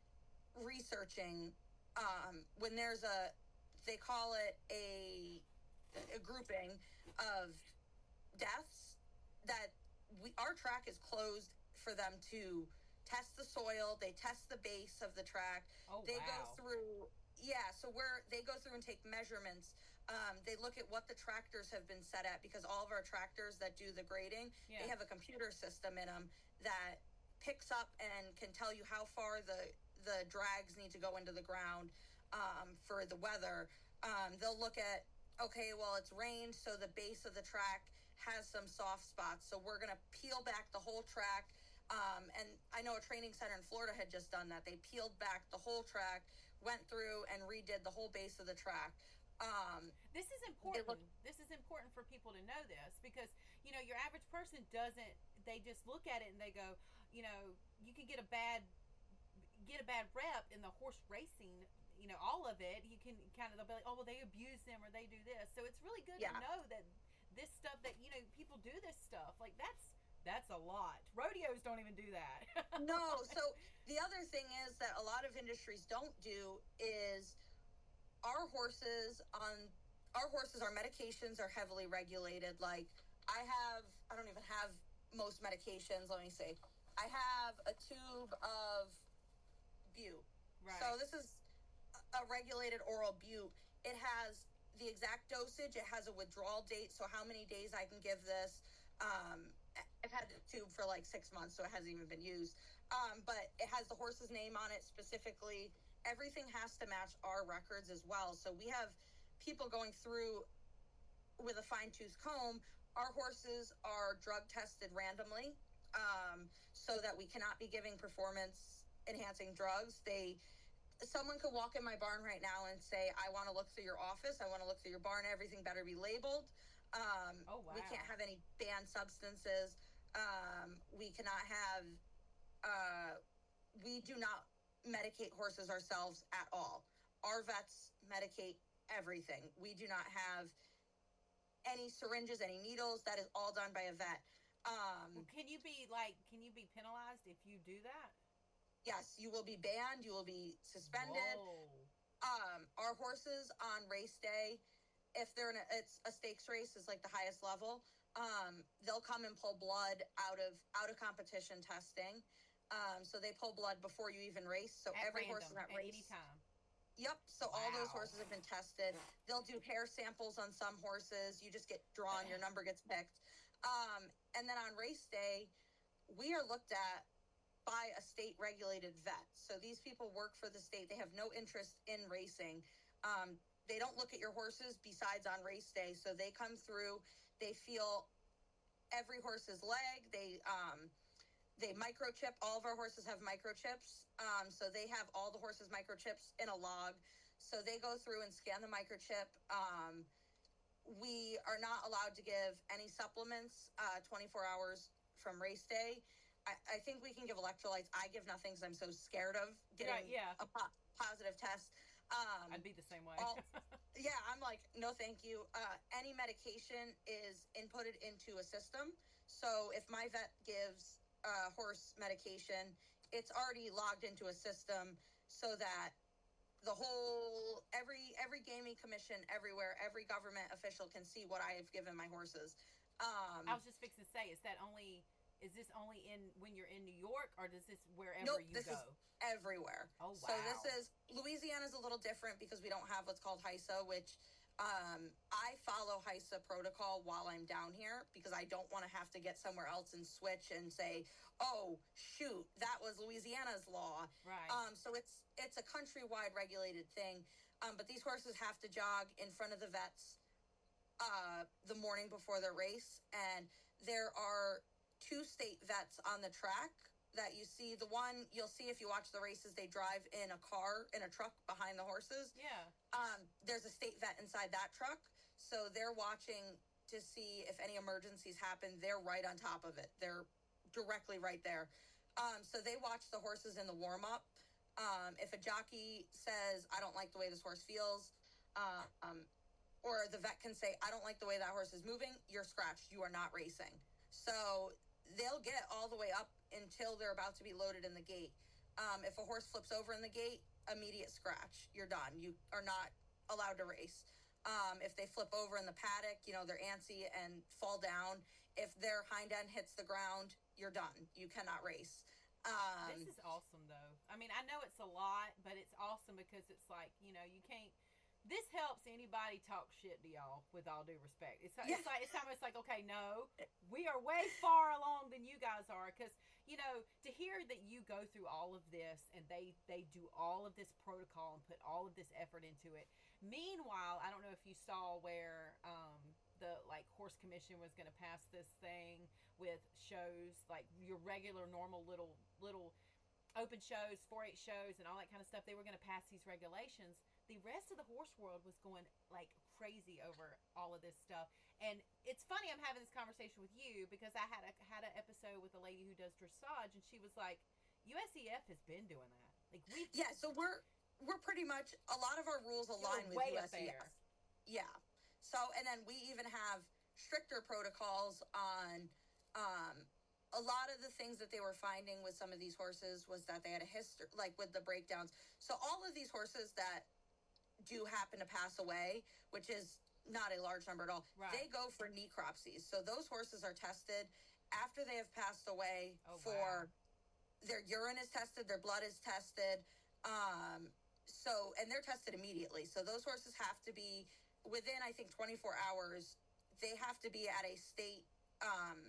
researching um, when there's a, they call it a, a grouping of deaths that we, our track is closed for them to test the soil. They test the base of the track. Oh, they wow. go through, yeah, so where they go through and take measurements. Um, they look at what the tractors have been set at, because all of our tractors that do the grading, yeah. they have a computer system in them that picks up and can tell you how far the, the drags need to go into the ground um, for the weather. Um, they'll look at, okay, well, it's rained, so the base of the track has some soft spots. So we're going to peel back the whole track. Um, and I know a training center in Florida had just done that. They peeled back the whole track, went through and redid the whole base of the track. Um, this is important. Look, this is important for people to know this, because, you know, your average person doesn't, they just look at it and they go, you know, you can get a bad, get a bad rep in the horse racing, you know, all of it. You can kind of, they'll be like, oh, well, they abuse them or they do this. So it's really good yeah. to know that this stuff that, you know, people do this stuff. Like, that's, that's a lot. Rodeos don't even do that. No. So the other thing is that a lot of industries don't do is our horses on, our horses, our medications are heavily regulated. Like, I have, I don't even have most medications. Let me see. I have a tube of Bute. Right. So this is a regulated oral Bute. It has the exact dosage. It has a withdrawal date. So how many days I can give this. Um, I've had the tube for like six months, so it hasn't even been used. Um, but it has the horse's name on it specifically. Everything has to match our records as well. So we have people going through with a fine-tooth comb. Our horses are drug tested randomly, um, so that we cannot be giving performance-enhancing drugs. They, someone could walk in my barn right now and say, I want to look through your office. I want to look through your barn. Everything better be labeled. Um, oh, wow. We can't have any banned substances. Um, we cannot have, uh, we do not medicate horses ourselves at all. Our vets medicate everything. We do not have any syringes, any needles. That is all done by a vet. Um, well, can you be like, can you be penalized if you do that? Yes, you will be banned. You will be suspended. Whoa. Um, our horses on race day, if they're in a, it's a stakes race, is like the highest level. Um, they'll come and pull blood out of out of competition testing. Um, so they pull blood before you even race. So at every random, horse is at, at race. any time. Yep. So wow. all those horses have been tested. They'll do hair samples on some horses. You just get drawn. Your number gets picked. Um, and then on race day, we are looked at by a state regulated vet. So these people work for the state. They have no interest in racing. Um, they don't look at your horses besides on race day. So they come through, they feel every horse's leg. They, um, they microchip. All of our horses have microchips. Um, so they have all the horses' microchips in a log. So they go through and scan the microchip. Um, we are not allowed to give any supplements uh, twenty-four hours from race day. I, I think we can give electrolytes. I give nothing because I'm so scared of getting right, yeah. a po- positive test. Um, I'd be the same way. all, yeah, I'm like, no, thank you. Uh, any medication is inputted into a system. So if my vet gives a horse medication, it's already logged into a system so that the whole, every every gaming commission everywhere, every government official can see what I have given my horses. Um, I was just fixing to say, is that only... Is this only in when you're in New York, or does this wherever nope, you this go? Is everywhere. Oh, wow. So this is, Louisiana's a little different because we don't have what's called HISA, which um, I follow HISA protocol while I'm down here because I don't want to have to get somewhere else and switch and say, oh, shoot, that was Louisiana's law. Right. Um, so it's it's a countrywide regulated thing. Um, but these horses have to jog in front of the vets uh, the morning before their race. And there are two state vets on the track that you see. The one you'll see if you watch the races, they drive in a car, in a truck behind the horses. Yeah. Um, there's a state vet inside that truck. So they're watching to see if any emergencies happen. They're right on top of it. They're directly right there. Um, so they watch the horses in the warm up. Um, if a jockey says, I don't like the way this horse feels, uh, um, or the vet can say, I don't like the way that horse is moving, you're scratched. You are not racing. So they'll get all the way up until they're about to be loaded in the gate. Um, if a horse flips over in the gate, immediate scratch. You're done. You are not allowed to race. Um, if they flip over in the paddock, you know, they're antsy and fall down, if their hind end hits the ground, you're done. You cannot race. Um, this is awesome, though. I mean, I know it's a lot, but it's awesome because it's like, you know, you can't. This helps anybody talk shit to y'all, with all due respect. It's, yeah. it's like it's almost like, okay, no, we are way far along than you guys are, because, you know, to hear that you go through all of this and they they do all of this protocol and put all of this effort into it. Meanwhile, I don't know if you saw where um, the like horse commission was going to pass this thing with shows, like your regular normal little little open shows, four H shows, and all that kind of stuff. They were going to pass these regulations. The rest of the horse world was going like crazy over all of this stuff. And it's funny I'm having this conversation with you because I had a had an episode with a lady who does dressage, and she was like, U S E F has been doing that. Like we Yeah, so we're we're pretty much, a lot of our rules align with U S E F. Yeah. So, and then we even have stricter protocols on um a lot of the things that they were finding with some of these horses was that they had a history, like with the breakdowns. So all of these horses that do happen to pass away, which is not a large number at all, right. They go for necropsies. So those horses are tested after they have passed away. Oh, for wow. Their urine is tested, their blood is tested. Um, so, and they're tested immediately. So those horses have to be within, I think, twenty-four hours. They have to be at a state, um,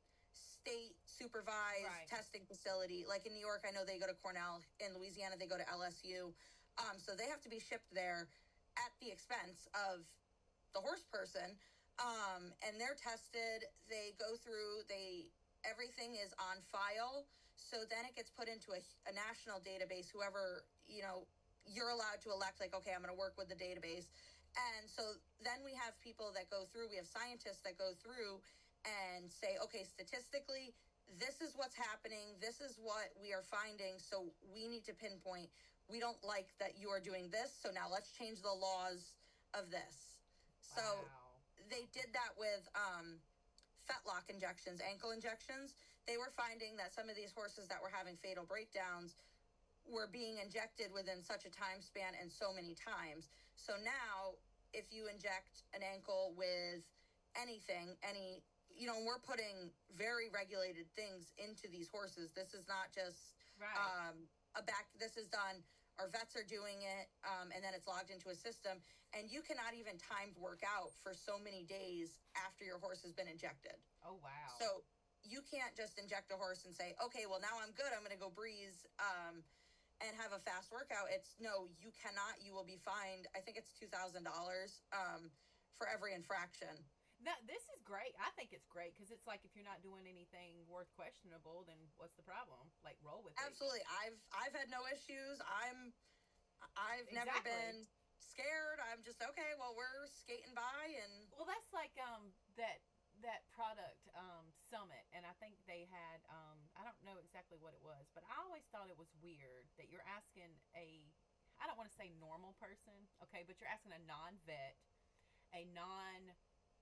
state supervised right. testing facility. Like in New York, I know they go to Cornell. In Louisiana, they go to L S U. Um, so they have to be shipped there at the expense of the horse person. Um, and they're tested. They go through, they, everything is on file. So then it gets put into a, a national database. Whoever, you know, you're allowed to elect, like, okay, I'm going to work with the database. And so then we have people that go through, we have scientists that go through and say, okay, statistically, this is what's happening. This is what we are finding. So we need to pinpoint, we don't like that you are doing this. So now let's change the laws of this. Wow. So they did that with um, fetlock injections, ankle injections. They were finding that some of these horses that were having fatal breakdowns were being injected within such a time span and so many times. So now if you inject an ankle with anything, any, you know, we're putting very regulated things into these horses. This is not just right. um, a back, this is done, our vets are doing it, um, and then it's logged into a system. And you cannot even timed work out for so many days after your horse has been injected. Oh, wow. So you can't just inject a horse and say, okay, well, now I'm good, I'm going to go breeze um, and have a fast workout. It's, no, you cannot. You will be fined, I think it's two thousand dollars um, for every infraction. That, this is great. I think it's great because it's like if you're not doing anything worth questionable, then what's the problem? Like, roll with it. Absolutely. I've I've had no issues. I'm I've exactly. never been scared. I'm just okay. Well, we're skating by, and well, that's like um that that product um summit, and I think they had um I don't know exactly what it was, but I always thought it was weird that you're asking a I don't want to say normal person, okay, but you're asking a non-vet, a non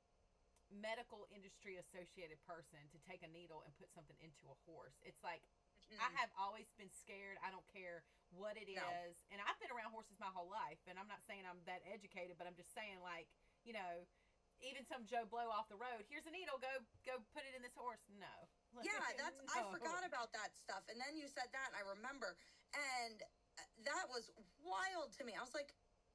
medical industry associated person to take a needle and put something into a horse. It's like mm. I have always been scared. I don't care what it no. is. And I've been around horses my whole life, and I'm not saying I'm that educated, but I'm just saying, like, you know, even some Joe Blow off the road, here's a needle, go go put it in this horse. No. Yeah, that's no. I forgot about that stuff. And then you said that, and I remember. And that was wild to me. I was like,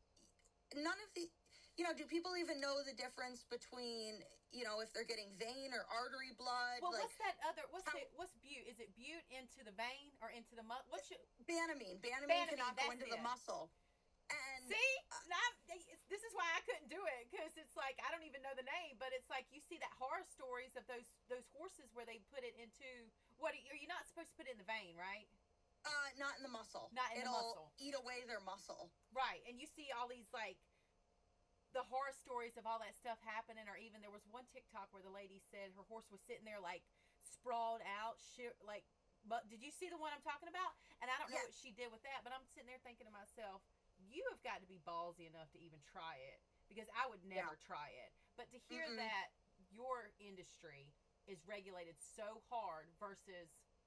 none of the you know, do people even know the difference between, you know, if they're getting vein or artery blood? Well, like, what's that other, what's how, the, what's bute? Is it bute into the vein or into the muscle? What's your... Banamine. Banamine, Banamine cannot go into it. the muscle. And see, uh, not, this is why I couldn't do it, because it's like, I don't even know the name, but it's like, you see that horror stories of those, those horses where they put it into, what, are you not supposed to put it in the vein, right? Uh, not in the muscle. Not in It'll the muscle. Eat away their muscle. Right. And you see all these, like, the horror stories of all that stuff happening, or even there was one TikTok where the lady said her horse was sitting there like sprawled out, shit, like, but did you see the one I'm talking about? And I don't know yeah. what she did with that, but I'm sitting there thinking to myself, you have got to be ballsy enough to even try it, because I would never yeah. try it. But to hear mm-hmm. that your industry is regulated so hard versus,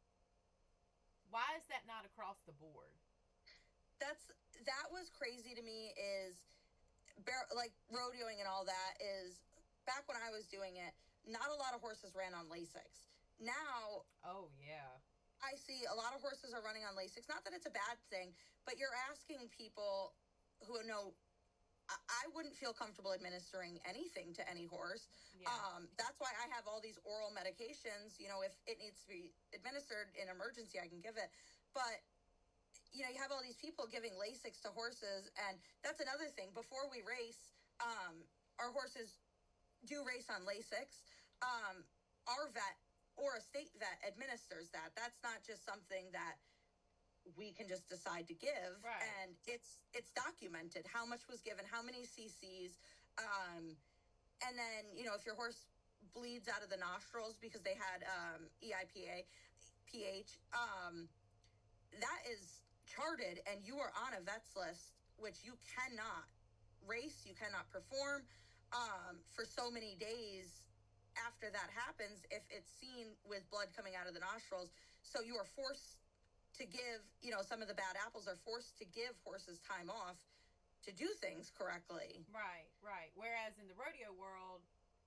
why is that not across the board? That's, that was crazy to me is, Bar- like rodeoing and all that is back when I was doing it, not a lot of horses ran on Lasix. Now, oh yeah, I see a lot of horses are running on Lasix. Not that it's a bad thing, but you're asking people who know. I, I wouldn't feel comfortable administering anything to any horse. Yeah. Um, that's why I have all these oral medications. You know, if it needs to be administered in emergency, I can give it. But you know, you have all these people giving Lasix to horses, and that's another thing. Before we race, um, our horses do race on Lasix. Um, our vet or a state vet administers that. That's not just something that we can just decide to give. Right. And it's it's documented how much was given, how many cc's, um, and then, you know, if your horse bleeds out of the nostrils because they had um, E I P A, P H, um, that is charted, and you are on a vet's list, which you cannot race, you cannot perform um, for so many days after that happens if it's seen with blood coming out of the nostrils. So you are forced to give, you know, some of the bad apples are forced to give horses time off to do things correctly. Right, right. Whereas in the rodeo world,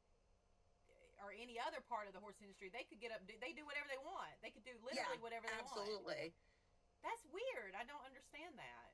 or any other part of the horse industry, they could get up, they do whatever they want. They could do literally Yeah, whatever they absolutely. want. Absolutely. That's weird. I don't understand that.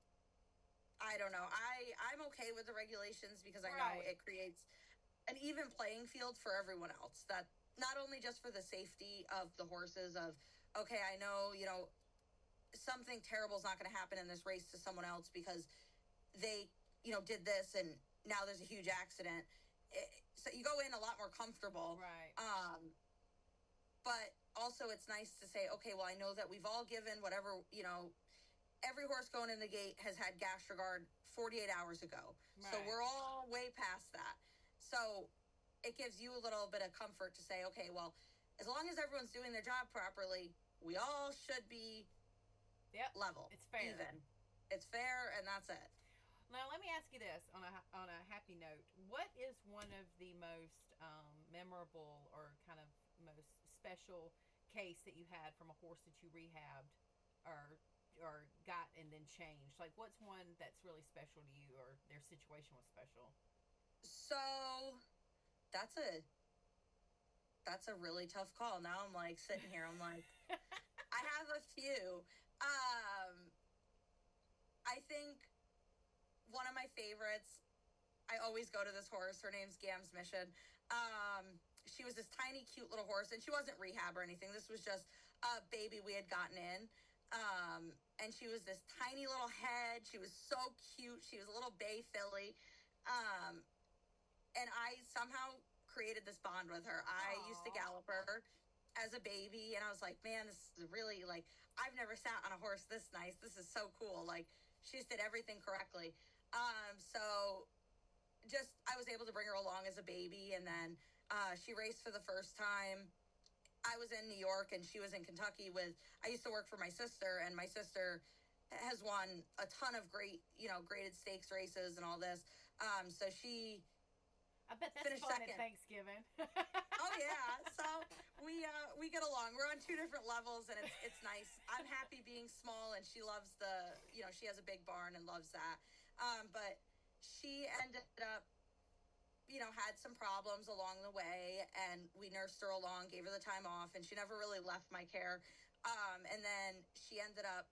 I don't know. I, I'm okay with the regulations because I Right. know it creates an even playing field for everyone else. That not only just for the safety of the horses of, okay, I know, you know, something terrible is not going to happen in this race to someone else because they, you know, did this and now there's a huge accident. It, so you go in a lot more comfortable. Right. Um, but also it's nice to say, okay, well, I know that we've all given whatever, you know, every horse going in the gate has had GastroGuard forty-eight hours ago. Right. So we're all way past that. So it gives you a little bit of comfort to say, okay, well, as long as everyone's doing their job properly, we all should be yep. level. It's fair. Even. It's fair, and that's it. Now, let me ask you this on a, on a happy note. What is one of the most um, memorable or kind of most special case that you had from a horse that you rehabbed or or got and then changed? Like, what's one that's really special to you or their situation was special? So that's a that's a really tough call. Now I'm like sitting here, I'm like, I have a few. Um, I think one of my favorites, I always go to this horse. Her name's Gam's Mission. Um, she was this tiny, cute little horse, and she wasn't rehab or anything. This was just a baby we had gotten in. Um, and she was this tiny little head. She was so cute. She was a little bay filly. Um, and I somehow created this bond with her. I Aww. used to gallop her as a baby, and I was like, man, this is really, like, I've never sat on a horse this nice. This is so cool. Like, she just did everything correctly. Um, so just, I was able to bring her along as a baby, and then uh, she raced for the first time. I was in New York and she was in Kentucky with, I used to work for my sister, and my sister has won a ton of great, you know, graded stakes races and all this. Um, so she I bet that's finished fun second. at Thanksgiving. Oh yeah. So we, uh, we get along. We're on two different levels, and it's, it's nice. I'm happy being small, and she loves the, you know, she has a big barn and loves that. Um, but she ended up, you know, had some problems along the way, and we nursed her along, gave her the time off, and she never really left my care. Um, and then she ended up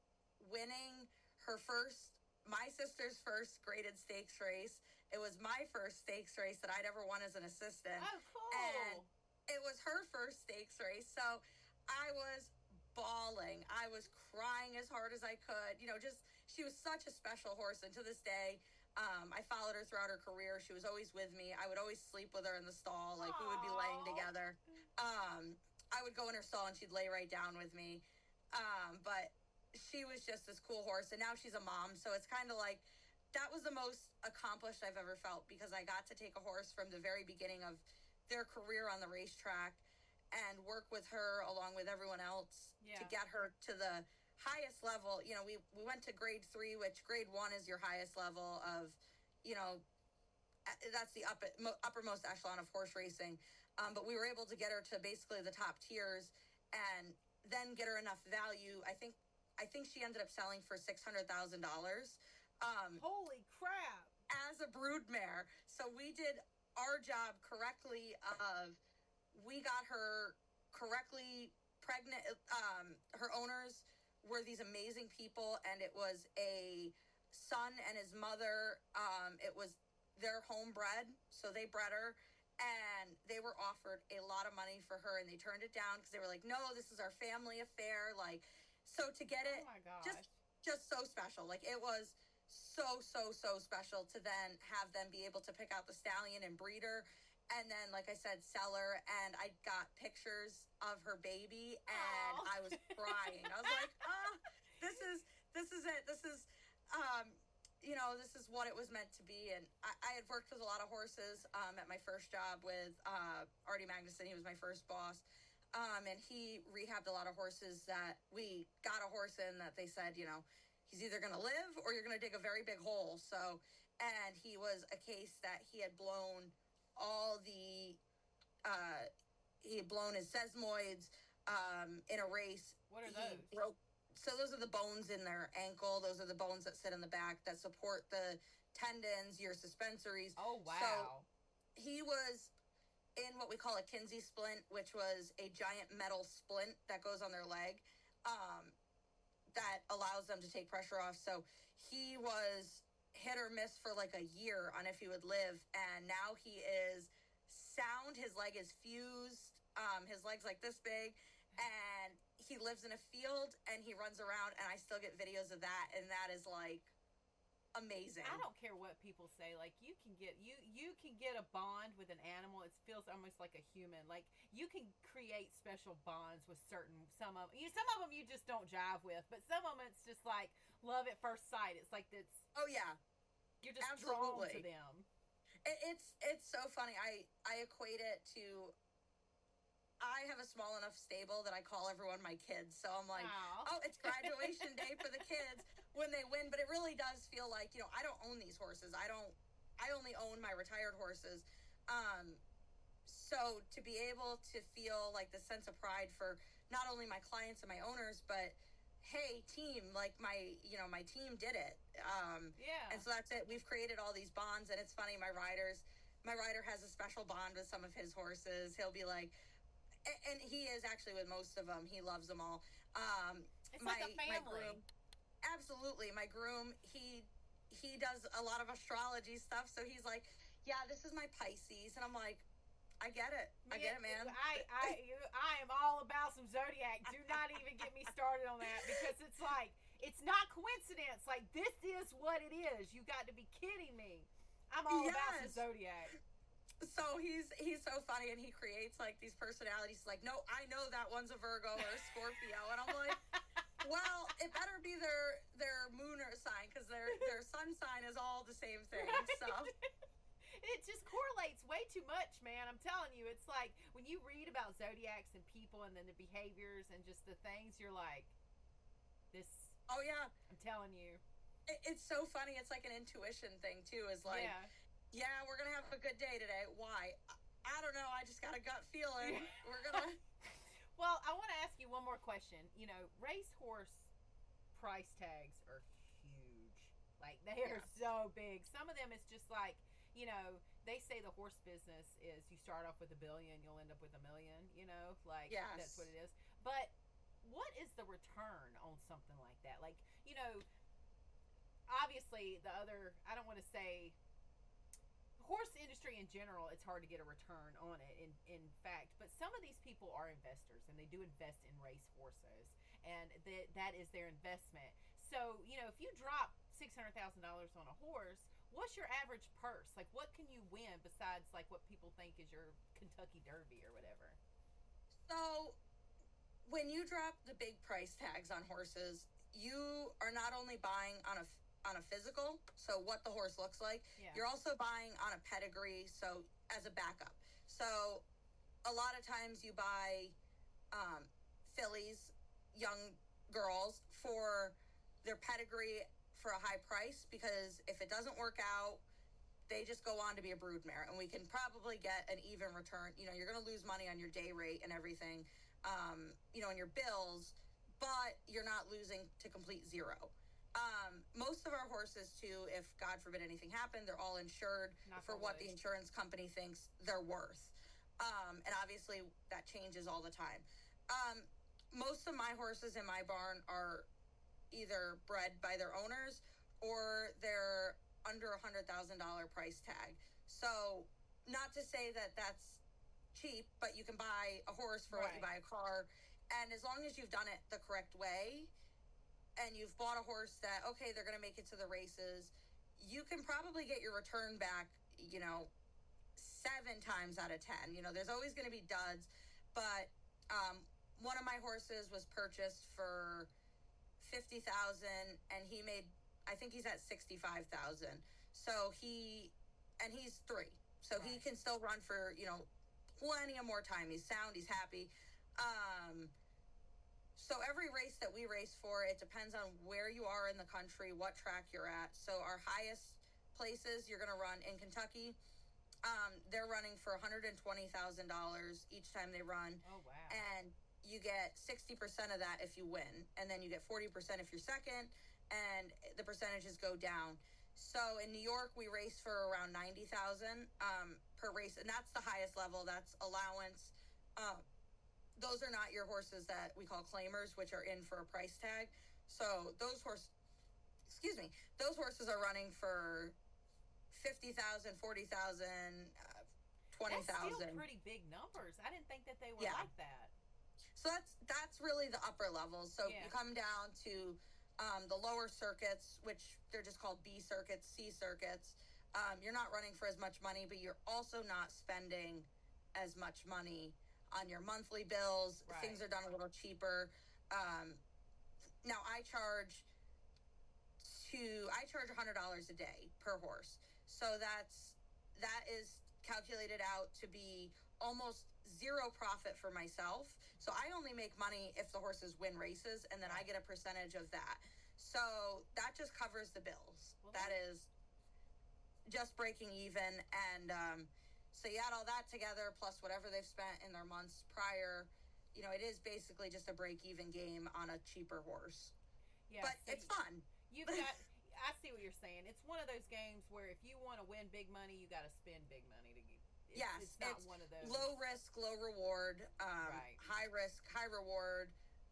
winning her first, my sister's first graded stakes race. It was my first stakes race that I'd ever won as an assistant. Oh, cool. And it was her first stakes race. So I was bawling. I was crying as hard as I could. You know, just, she was such a special horse. And to this day, Um, I followed her throughout her career. She was always with me. I would always sleep with her in the stall. Like, we would be laying together. Um, I would go in her stall and she'd lay right down with me. Um, but she was just this cool horse. And now she's a mom. So it's kind of like, that was the most accomplished I've ever felt, because I got to take a horse from the very beginning of their career on the racetrack and work with her along with everyone else Yeah. to get her to the highest level. You know, we, we went to grade three, which grade one is your highest level of, you know, that's the up, uppermost echelon of horse racing. Um, but we were able to get her to basically the top tiers and then get her enough value. I think, I think she ended up selling for six hundred thousand dollars. Um, Holy crap. as a brood mare. So we did our job correctly of we got her correctly pregnant. Um, her owners were these amazing people, and it was a son and his mother. Um, it was their homebred, so they bred her, and they were offered a lot of money for her, and they turned it down because they were like, no, this is our family affair. Like, so to get it, oh my gosh. just just so special. Like, it was so, so, so special to then have them be able to pick out the stallion and breed her. And then, like I said, sell her. And I got pictures of her baby, and Aww. I was crying. I was like, ah, this is, this is it. This is, um, you know, this is what it was meant to be. And I, I had worked with a lot of horses um, at my first job with uh, Artie Magnuson. He was my first boss. Um, and he rehabbed a lot of horses that we got a horse in that they said, you know, he's either going to live or you're going to dig a very big hole. So, and he was a case that he had blown all the, uh, he had blown his sesamoids um, in a race. What are he those? Broke, so those are the bones in their ankle. Those are the bones that sit in the back that support the tendons, your suspensories. Oh, wow. So he was in what we call a Kinsey splint, which was a giant metal splint that goes on their leg um, that allows them to take pressure off. So he was hit or miss for like a year on if he would live, and now he is sound. His leg is fused. Um, his leg's like this big, and he lives in a field, and he runs around, and I still get videos of that, and that is like amazing. I don't care what people say. Like, you can get you you can get a bond with an animal. It feels almost like a human. Like, you can create special bonds with certain some of you. Some of them you just don't jive with, but some of them it's just like love at first sight. It's like it's oh yeah, you're just absolutely drawn to them. It, it's it's so funny. I I equate it to. I have a small enough stable that I call everyone my kids. So I'm like, Aww. oh, it's graduation day for the kids when they win. But it really does feel like, you know, I don't own these horses. I don't, I only own my retired horses. Um, so to be able to feel like the sense of pride for not only my clients and my owners, but hey, team, like my, you know, my team did it. Um, yeah. And so that's it. We've created all these bonds, and it's funny. My riders, my rider has a special bond with some of his horses. He'll be like, and he is actually with most of them. He loves them all. Um, it's my, like a family. My groom, absolutely. My groom, he he does a lot of astrology stuff. So he's like, yeah, this is my Pisces. And I'm like, I get it. I get it, man. I, I, you, I am all about some zodiac. Do not even get me started on that, because it's like, it's not coincidence. Like, this is what it is. You got to be kidding me. I'm all Yes. about some zodiac. So he's he's so funny, and he creates like these personalities. He's like, no, I know that one's a Virgo or a Scorpio, and I'm like, well, it better be their their moon or sign, because their their sun sign is all the same thing. Right? So it just correlates way too much, man. I'm telling you, it's like when you read about zodiacs and people, and then the behaviors and just the things, you're like, this. Oh yeah, I'm telling you, it, it's so funny. It's like an intuition thing too. Is like. Yeah. Yeah, we're going to have a good day today. Why? I, I don't know. I just got a gut feeling. Yeah. We're going to... Well, I want to ask you one more question. You know, racehorse price tags are huge. Like, they are yeah. so big. Some of them, it's just like, you know, they say the horse business is you start off with a billion, you'll end up with a million, you know? Like, yes. That's what it is. But what is the return on something like that? Like, you know, obviously the other, I don't want to say... horse industry in general, it's hard to get a return on it in in fact, but some of these people are investors, and they do invest in race horses, and that that is their investment. So, you know, if you drop six hundred thousand dollars on a horse, what's your average purse? Like, what can you win besides like what people think is your Kentucky Derby or whatever? So when you drop the big price tags on horses, you are not only buying on a on a physical, so what the horse looks like, yeah. You're also buying on a pedigree, so as a backup. So a lot of times you buy um, fillies, young girls, for their pedigree for a high price, because if it doesn't work out, they just go on to be a broodmare, and we can probably get an even return. You know, you're going to lose money on your day rate and everything, um, you know, and your bills, but you're not losing to complete zero. Um, most of our horses, too, if God forbid anything happened, they're all insured Not for what the insurance company thinks they're worth. Um, and obviously that changes all the time. Um, most of my horses in my barn are either bred by their owners or they're under a hundred thousand dollar price tag. So not to say that that's cheap, but you can buy a horse for right. what you buy a car. And as long as you've done it the correct way and you've bought a horse that, okay, they're going to make it to the races, you can probably get your return back, you know, seven times out of ten. You know, there's always going to be duds, but um, one of my horses was purchased for fifty thousand and he made, I think he's at sixty-five thousand. So he, and he's three. So right. he can still run for, you know, plenty of more time. He's sound, he's happy. Um, so every race that we race for, it depends on where you are in the country, what track you're at. So our highest places you're going to run in Kentucky, um, they're running for one hundred twenty thousand dollars each time they run. Oh, wow. And you get sixty percent of that if you win. And then you get forty percent if you're second, and the percentages go down. So in New York, we race for around ninety thousand um, per race, and that's the highest level. That's allowance. Uh, those are not your horses that we call claimers, which are in for a price tag. So those horses, excuse me, those horses are running for fifty thousand, forty thousand, uh, twenty thousand. That's still pretty big numbers. I didn't think that they were yeah. like that. So that's that's really the upper levels. So yeah. you come down to um, the lower circuits, which they're just called B circuits, C circuits. Um, you're not running for as much money, but you're also not spending as much money on your monthly bills. Right. Things are done a little cheaper. Um, now I charge to I charge one hundred dollars a day per horse. So that's that is calculated out to be almost zero profit for myself. So I only make money if the horses win races, and then I get a percentage of that. So that just covers the bills. Well, that is just breaking even. And um, so you add all that together, plus whatever they've spent in their months prior, you know, it is basically just a break-even game on a cheaper horse. Yeah, but so it's fun. You've got... I see what you're saying. It's one of those games where if you want to win big money, you got to spend big money to get. It's, yes, it's not it's one of those low risk, low reward, um, right. high risk, high reward.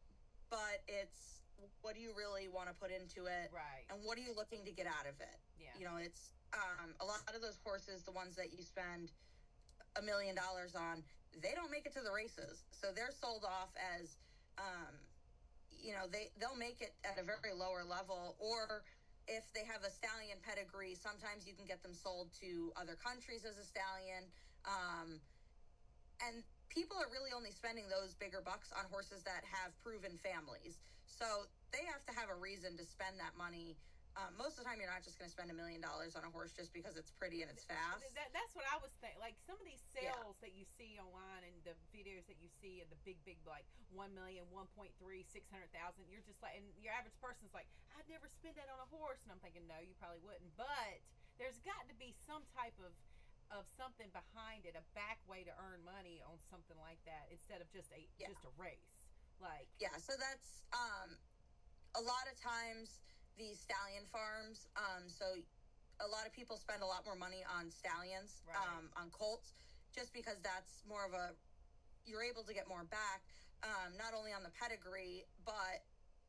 But it's what do you really want to put into it, right? And what are you looking to get out of it? Yeah, you know, it's um, a lot of those horses, the ones that you spend a million dollars on, they don't make it to the races, so they're sold off as, um, you know, they they'll make it at a very lower level, or if they have a stallion pedigree, sometimes you can get them sold to other countries as a stallion. Um, and people are really only spending those bigger bucks on horses that have proven families. So they have to have a reason to spend that money. Um, most of the time, you're not just going to spend a million dollars on a horse just because it's pretty and it's fast. That, that's what I was thinking. Like some of these sales yeah. that you see online and the videos that you see and the big, big, like one million, one point three, six hundred thousand. You're just like, and your average person's like, I'd never spend that on a horse. And I'm thinking, no, you probably wouldn't. But there's got to be some type of of something behind it, a back way to earn money on something like that instead of just a yeah. just a race. Like yeah, so that's um, a lot of times. These stallion farms, um, so a lot of people spend a lot more money on stallions, right. um, on colts, just because that's more of a, you're able to get more back, um, not only on the pedigree, but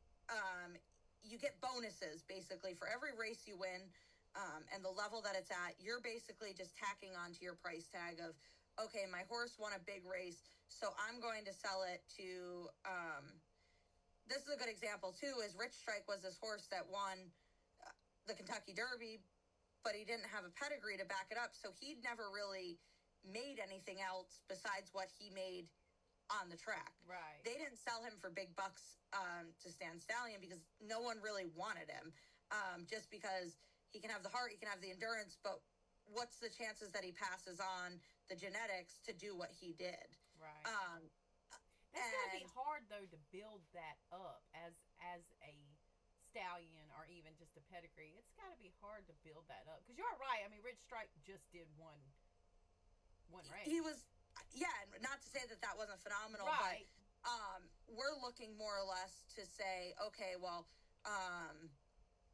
um, you get bonuses, basically, for every race you win, um, and the level that it's at, you're basically just tacking onto your price tag of, okay, my horse won a big race, so I'm going to sell it to... Um, this is a good example, too, is Rich Strike was this horse that won uh, the Kentucky Derby, but he didn't have a pedigree to back it up, so he'd never really made anything else besides what he made on the track. Right. They didn't sell him for big bucks um, to stand stallion because no one really wanted him, um, just because he can have the heart, he can have the endurance, but what's the chances that he passes on the genetics to do what he did? Right. Um, That's got to be hard, though, to build that up as as a stallion or even just a pedigree. It's got to be hard to build that up. Because you're right. I mean, Rich Strike just did one, one race. He was, yeah, not to say that that wasn't phenomenal, right. but um, we're looking more or less to say, okay, well, um,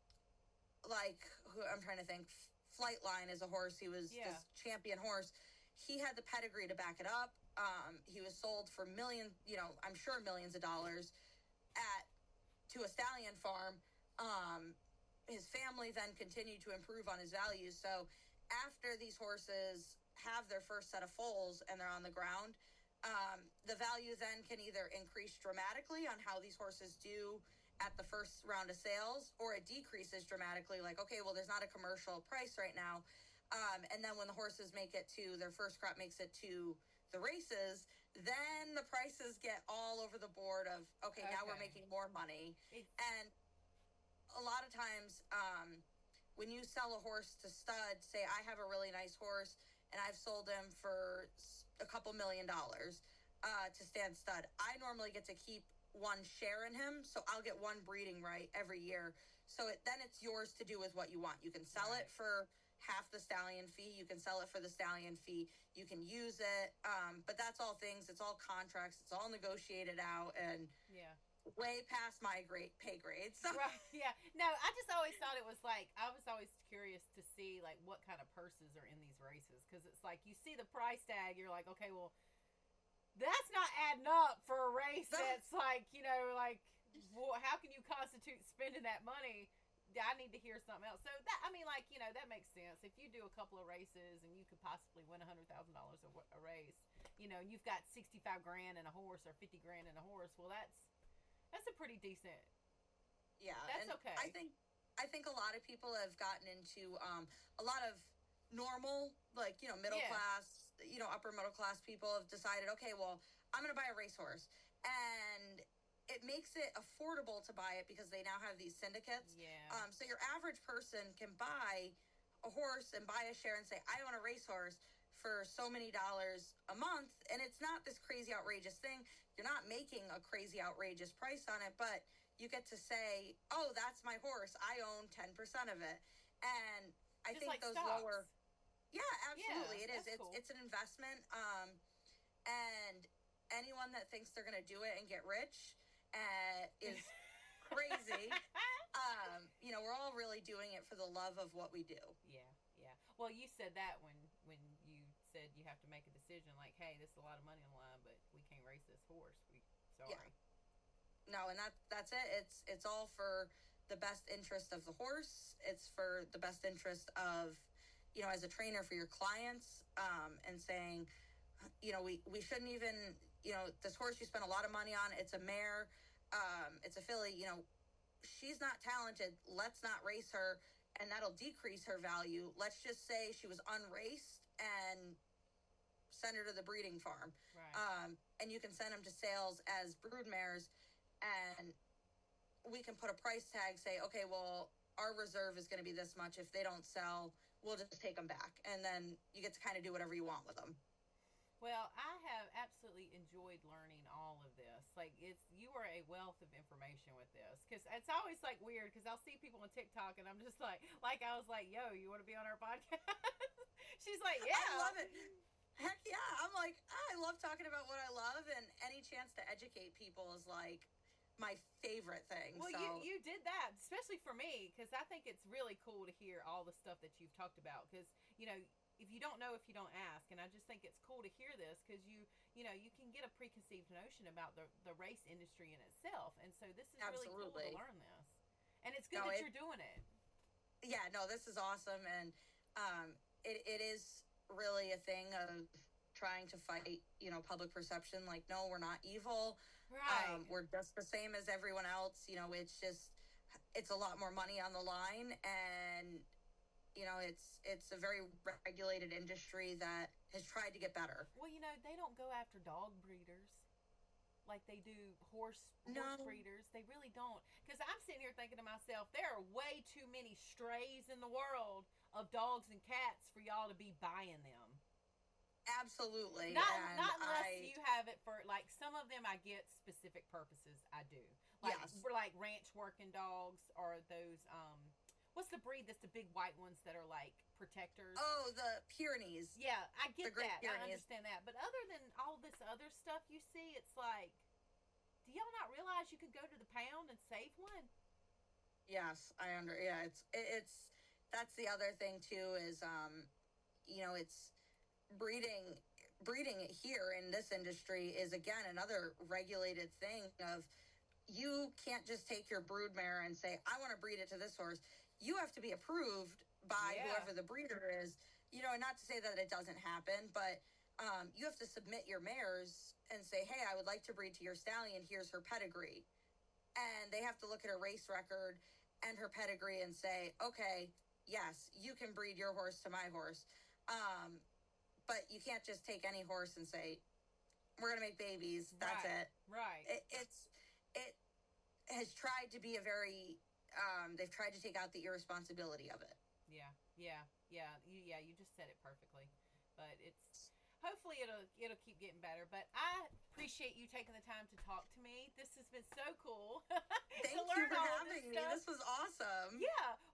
like, who I'm trying to think, Flightline is a horse. He was Yeah. this champion horse. He had the pedigree to back it up. Um, he was sold for millions, you know, I'm sure millions of dollars at to a stallion farm. Um, his family then continued to improve on his values. So after these horses have their first set of foals and they're on the ground, um, the value then can either increase dramatically on how these horses do at the first round of sales, or it decreases dramatically. Like, okay, well, there's not a commercial price right now. Um, and then when the horses make it to their first crop makes it to the races, then the prices get all over the board of, okay, okay. now we're making more money. It's... And a lot of times, um, when you sell a horse to stud, say I have a really nice horse and I've sold him for a couple million dollars uh, to stand stud, I normally get to keep one share in him, so I'll get one breeding right every year. So it, then it's yours to do with what you want. You can sell right. it for half the stallion fee. You can sell it for the stallion fee. You can use it. Um, but that's all things. It's all contracts. It's all negotiated out and yeah, way past my great pay grade. So. Right. Yeah. No, I just always thought it was like, I was always curious to see like what kind of purses are in these races. Cause it's like, you see the price tag, you're like, okay, well, that's not adding up for a race that's like, you know, like, well, how can you constitute spending that money? I need to hear something else. So that, I mean, like, you know, that makes sense. If you do a couple of races and you could possibly win a hundred thousand dollars a race, you know, and you've got sixty-five grand in a horse or fifty grand in a horse, well, that's, that's a pretty decent. Yeah. That's and okay. I think, I think a lot of people have gotten into, um, a lot of normal, like, you know, middle yeah. class, you know, upper middle class people have decided, okay, well, I'm going to buy a racehorse, and it makes it affordable to buy it because they now have these syndicates. Yeah. Um, so your average person can buy a horse and buy a share and say, I own a racehorse for so many dollars a month. And it's not this crazy outrageous thing. You're not making a crazy outrageous price on it, but you get to say, oh, that's my horse. I own ten percent of it. And I Just think like those stocks. lower, yeah, absolutely. Yeah, it is. It's, cool. it's an investment. Um, and anyone that thinks they're going to do it and get rich, Uh, is crazy. um, you know, we're all really doing it for the love of what we do. Yeah, yeah. Well, you said that when when you said you have to make a decision, like, hey, this is a lot of money on the line, but we can't race this horse. We sorry. Yeah. No, and that that's it. It's it's all for the best interest of the horse. It's for the best interest of, you know, as a trainer for your clients, um, and saying, you know, we, we shouldn't even, you know, this horse you spent a lot of money on, it's a mare, um, it's a filly, you know, she's not talented. Let's not race her, and that'll decrease her value. Let's just say she was unraced and send her to the breeding farm. Right. Um, and you can send them to sales as brood mares, and we can put a price tag, say, okay, well, our reserve is going to be this much. If they don't sell, we'll just take them back. And then you get to kind of do whatever you want with them. Well, I have absolutely enjoyed learning all of this. Like, it's, you are a wealth of information with this. Because it's always, like, weird, because I'll see people on TikTok, and I'm just like, like, I was like, yo, you want to be on our podcast? She's like, yeah. I love it. Heck yeah. I'm like, I love talking about what I love, and any chance to educate people is, like, my favorite thing. Well, so. you, you did that, especially for me, because I think it's really cool to hear all the stuff that you've talked about. Because, you know, if you don't know, if you don't ask, and I just think it's cool to hear this, because you, you know, you can get a preconceived notion about the, the race industry in itself, and so this is Absolutely. really cool to learn this, and it's good no, that it, you're doing it. Yeah, no, this is awesome, and um, it it is really a thing of trying to fight, you know, public perception. Like, no, we're not evil. Right. Um, we're just the same as everyone else. You know, it's just, it's a lot more money on the line, and you know, it's it's a very regulated industry that has tried to get better. Well, you know, they don't go after dog breeders like they do horse, no. horse breeders. They really don't. Because I'm sitting here thinking to myself, there are way too many strays in the world of dogs and cats for y'all to be buying them. Absolutely. Not, and not unless I, you have it for, like, some of them I get specific purposes. I do. Like, yes. We're like ranch working dogs, or those, um... what's the breed that's the big white ones that are like protectors? Oh, the Pyrenees. Yeah, I get that. Pyrenees. I understand that. But other than all this other stuff you see, it's like, do y'all not realize you could go to the pound and save one? Yes, I under yeah, it's it, it's that's the other thing too is um you know, it's breeding breeding here in this industry is again another regulated thing of you can't just take your broodmare and say, I want to breed it to this horse. You have to be approved by yeah. whoever the breeder is, you know, and not to say that it doesn't happen, but um, you have to submit your mares and say, hey, I would like to breed to your stallion. Here's her pedigree. And they have to look at her race record and her pedigree and say, okay, yes, you can breed your horse to my horse. Um, but you can't just take any horse and say, we're going to make babies. That's right. it. Right. It, it's, it has tried to be a very, um, they've tried to take out the irresponsibility of it. Yeah. Yeah. Yeah. You, yeah. You just said it perfectly, but it's, hopefully it'll, it'll keep getting better, but I appreciate you taking the time to talk to me. This has been so cool. Thank you for having me. This was awesome. Yeah.